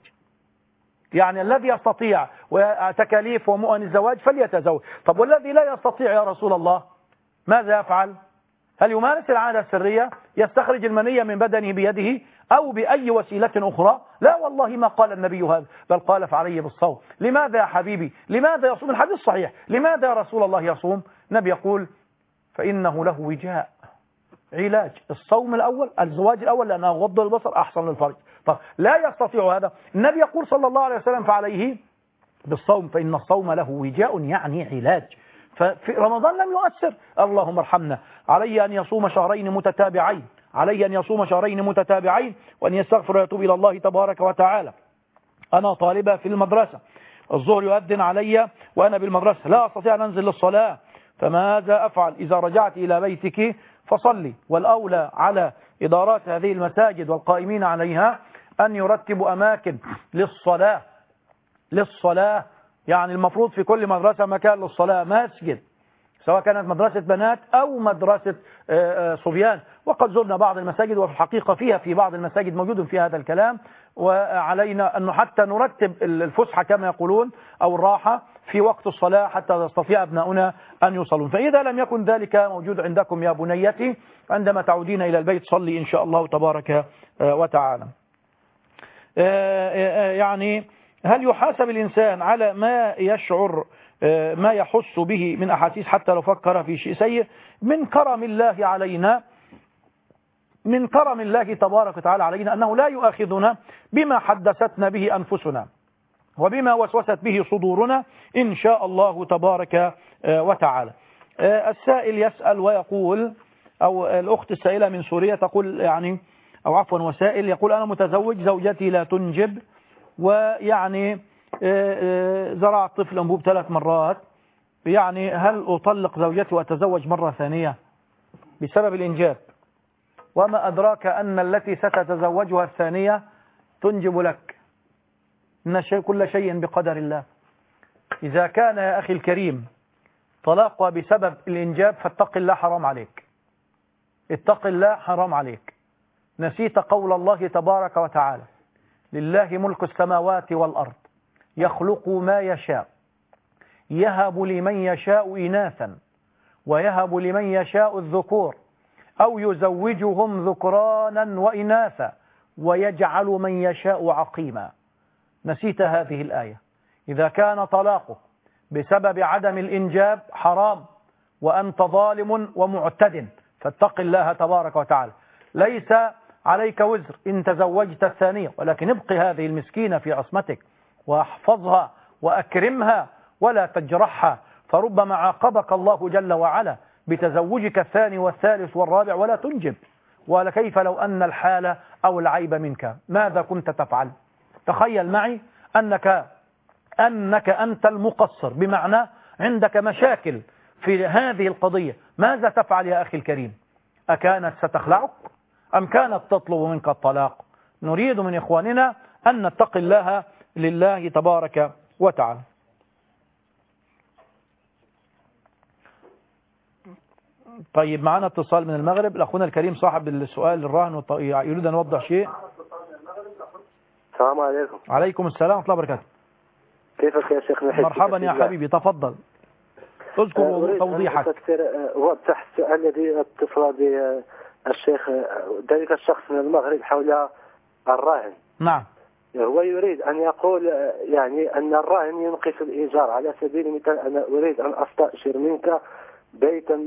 يعني الذي يستطيع وتكاليف ومؤن الزواج فليتزوج. طب والذي لا يستطيع يا رسول الله ماذا يفعل؟ هل يمارس العادة السرية؟ يستخرج المنية من بدنه بيده أو بأي وسيلة أخرى؟ لا والله ما قال النبي هذا، بل قال فعليه بالصوم. لماذا يا حبيبي؟ لماذا يصوم؟ الحديث صحيح. لماذا يا رسول الله يصوم؟ النبي يقول فإنه له وجاء، علاج. الصوم الأول، الزواج الأول، لأنه غض البصر أحسن للفرج. طب لا يستطيع هذا، النبي يقول صلى الله عليه وسلم فعليه بالصوم، فإن الصوم له وجاء يعني علاج. ففي رمضان لم يؤثر. اللهم ارحمنا. علي أن يصوم شهرين متتابعين، علي أن يصوم شهرين متتابعين وأن يستغفر ويتوب إلى الله تبارك وتعالى. أنا طالبة في المدرسة، الظهر يؤذن علي وأنا بالمدرسة، لا أستطيع أن أنزل للصلاة، فماذا أفعل؟ إذا رجعت إلى بيتك فصلي. والأولى على إدارات هذه المساجد والقائمين عليها أن يرتبوا أماكن للصلاة، للصلاة يعني المفروض في كل مدرسة مكان للصلاة، مسجد، سواء كانت مدرسة بنات أو مدرسة صبيان. وقد زرنا بعض المساجد وفي الحقيقة فيها في بعض المساجد موجود في هذا الكلام. وعلينا أنه حتى نرتب الفسحة كما يقولون أو الراحة في وقت الصلاة حتى يستطيع أبناؤنا أن يصلون. فإذا لم يكن ذلك موجود عندكم يا بنيتي، عندما تعودين إلى البيت صلي إن شاء الله تبارك وتعالى. يعني هل يحاسب الإنسان على ما يشعر ما يحس به من أحاسيس حتى لو فكر في شيء سيء؟ من كرم الله علينا، من كرم الله تبارك وتعالى علينا أنه لا يؤاخذنا بما حدثتنا به أنفسنا وبما وسوست به صدورنا إن شاء الله تبارك وتعالى. السائل يسأل ويقول، أو الأخت السائلة من سوريا تقول يعني، أو عفوا وسائل يقول أنا متزوج، زوجتي لا تنجب، ويعني زرعت طفل أنبوب ثلاث مرات، يعني هل أطلق زوجتي وأتزوج مرة ثانية بسبب الإنجاب؟ وما أدراك أن التي ستتزوجها الثانية تنجب لك. إن شيء كل شيء بقدر الله. إذا كان يا أخي الكريم طلاقها بسبب الإنجاب فاتق الله، حرام عليك، اتق الله، حرام عليك. نسيت قول الله تبارك وتعالى لله ملك السماوات والأرض يخلق ما يشاء يهب لمن يشاء إناثا ويهب لمن يشاء الذكور أو يزوجهم ذكرانا وإناثا ويجعل من يشاء عقيما. نسيت هذه الآية. إذا كان طلاقه بسبب عدم الإنجاب حرام، وأنت ظالم ومعتد، فاتق الله تبارك وتعالى. ليس عليك وزر إن تزوجت الثانية، ولكن ابقي هذه المسكينة في عصمتك واحفظها وأكرمها ولا تجرحها، فربما عاقبك الله جل وعلا بتزوجك الثاني والثالث والرابع ولا تنجب. ولكيف لو أن الحالة أو العيب منك، ماذا كنت تفعل؟ تخيل معي أنك أنك أنت المقصر، بمعنى عندك مشاكل في هذه القضية، ماذا تفعل يا أخي الكريم؟ أكانت ستخلعك أم كانت تطلب منك الطلاق؟ نريد من إخواننا أن نتقي الله لله تبارك وتعالى. طيب معنا اتصال من المغرب، الأخونا الكريم صاحب السؤال الراهن يريد أن يوضح شيء. السلام عليكم. عليكم السلام ورحمة الله وبركاته. كيفك يا شيخ نحيف؟ مرحبا يا حبيبي، تفضل اذكر توضيحك. وضح السؤال الذي اتصل به الشيخ ذلك الشخص من المغرب حول الراهن. نعم. هو يريد أن يقول يعني أن الراهن ينقص الإيجار. على سبيل المثال أنا أريد أن أستأجر منك بيتا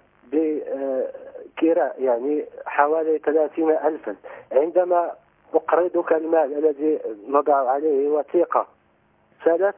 بكراء يعني حوالي ثلاثين ألفا، عندما أقرضك المال الذي نضع عليه وثيقة ثلاث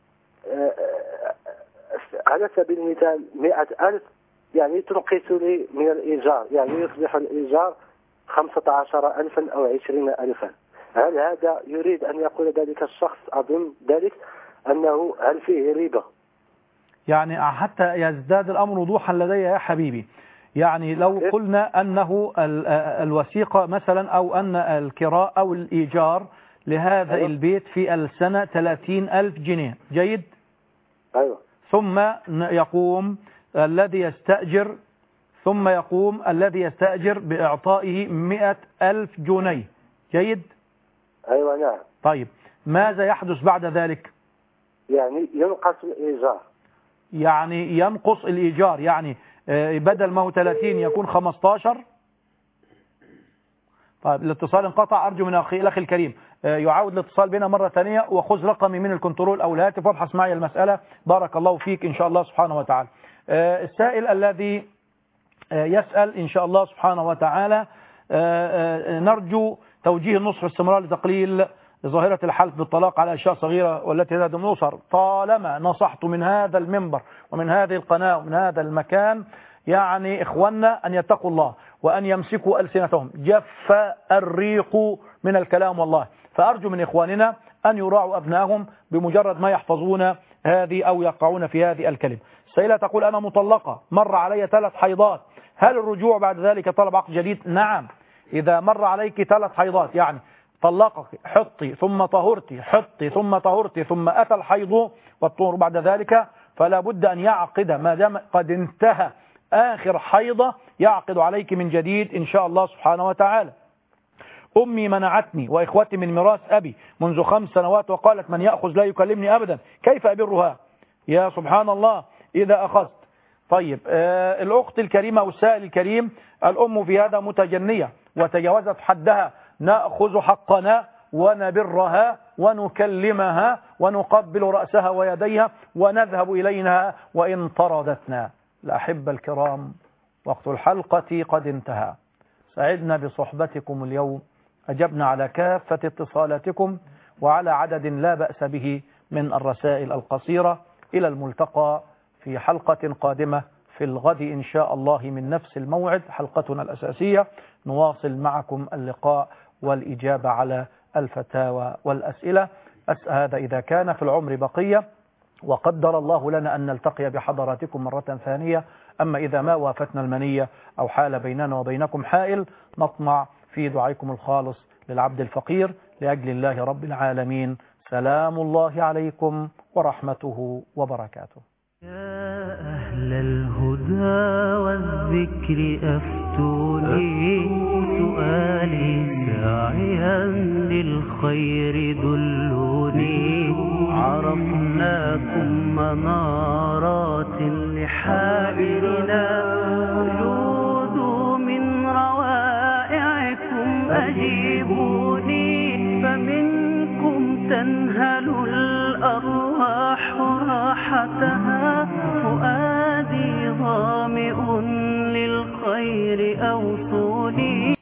على سبيل المثال مئة ألف، يعني تنقص لي من الإيجار، يعني يصبح الإيجار خمسة عشر ألفا أو عشرين ألفا. هل هذا يريد أن يقول ذلك الشخص أظن ذلك أنه هل فيه ربا؟ يعني حتى يزداد الأمر وضوحا لدي يا حبيبي، يعني لو قلنا أنه الوثيقة مثلا أو أن الكراء أو الإيجار لهذا أيوة. البيت في السنة ثلاثين ألف جنيه، جيد؟ أيوة. ثم يقوم الذي يستأجر ثم يقوم الذي يستأجر بإعطائه مئة ألف جنيه، جيد؟ أيوة نعم. طيب ماذا يحدث بعد ذلك؟ يعني ينقص الإيجار، يعني ينقص الإيجار، يعني بدل ما هو ثلاثين يكون خمسة عشر. طيب الاتصال انقطع، أرجو من أخي الأخ الكريم يعاود الاتصال بنا مرة ثانية وخذ رقمي من الكنترول أو الهاتف وابحث معي المسألة، بارك الله فيك إن شاء الله سبحانه وتعالى. السائل الذي يسأل إن شاء الله سبحانه وتعالى نرجو توجيه النصح واستمرار لتقليل ظاهرة الحلف بالطلاق على أشياء صغيرة والتي تهدم الأسر. طالما نصحت من هذا المنبر ومن هذه القناة ومن هذا المكان يعني إخواننا أن يتقوا الله وأن يمسكوا ألسنتهم، جف الريق من الكلام والله. فأرجو من إخواننا أن يراعوا أبنائهم بمجرد ما يحفظون هذه أو يقعون في هذه الكلمة. السائلة تقول أنا مطلقة مر علي ثلاث حيضات، هل الرجوع بعد ذلك طلب عقد جديد؟ نعم، إذا مر عليك ثلاث حيضات يعني طلقك حطي ثم طهرتي حطي ثم طهرتي ثم أتى الحيض والطهر بعد ذلك، فلا بد أن يعقد ما دام قد انتهى آخر حيضة، يعقد عليك من جديد إن شاء الله سبحانه وتعالى. أمي منعتني وإخوتي من ميراث أبي منذ خمس سنوات وقالت من يأخذ لا يكلمني أبدا، كيف أبرها؟ يا سبحان الله إذا أخذت. طيب آه الأخت الكريمة والسائل الكريم، الأم في هذا متجنية وتجاوزت حدها، نأخذ حقنا ونبرها ونكلمها ونقبل رأسها ويديها ونذهب إليها وإن طردتنا. الأحبة الكرام، وقت الحلقة قد انتهى، سعدنا بصحبتكم اليوم، أجبنا على كافة اتصالاتكم وعلى عدد لا بأس به من الرسائل القصيرة. إلى الملتقى في حلقة قادمة في الغد إن شاء الله من نفس الموعد، حلقتنا الأساسية، نواصل معكم اللقاء والإجابة على الفتاوى والأسئلة. هذا إذا كان في العمر بقية وقدر الله لنا أن نلتقي بحضراتكم مرة ثانية. أما إذا ما وافتنا المنية أو حال بيننا وبينكم حائل، نطمع في دعائكم الخالص للعبد الفقير لأجل الله رب العالمين. سلام الله عليكم ورحمته وبركاته. يا أهل الهدى والذكر أفتوني، سؤالي ساعيا للخير دلوني، عرفناكم منارات لحائرنا، جودوا من روائعكم أجيبوني، فمنكم تنهل الأرض الأرواح راحتها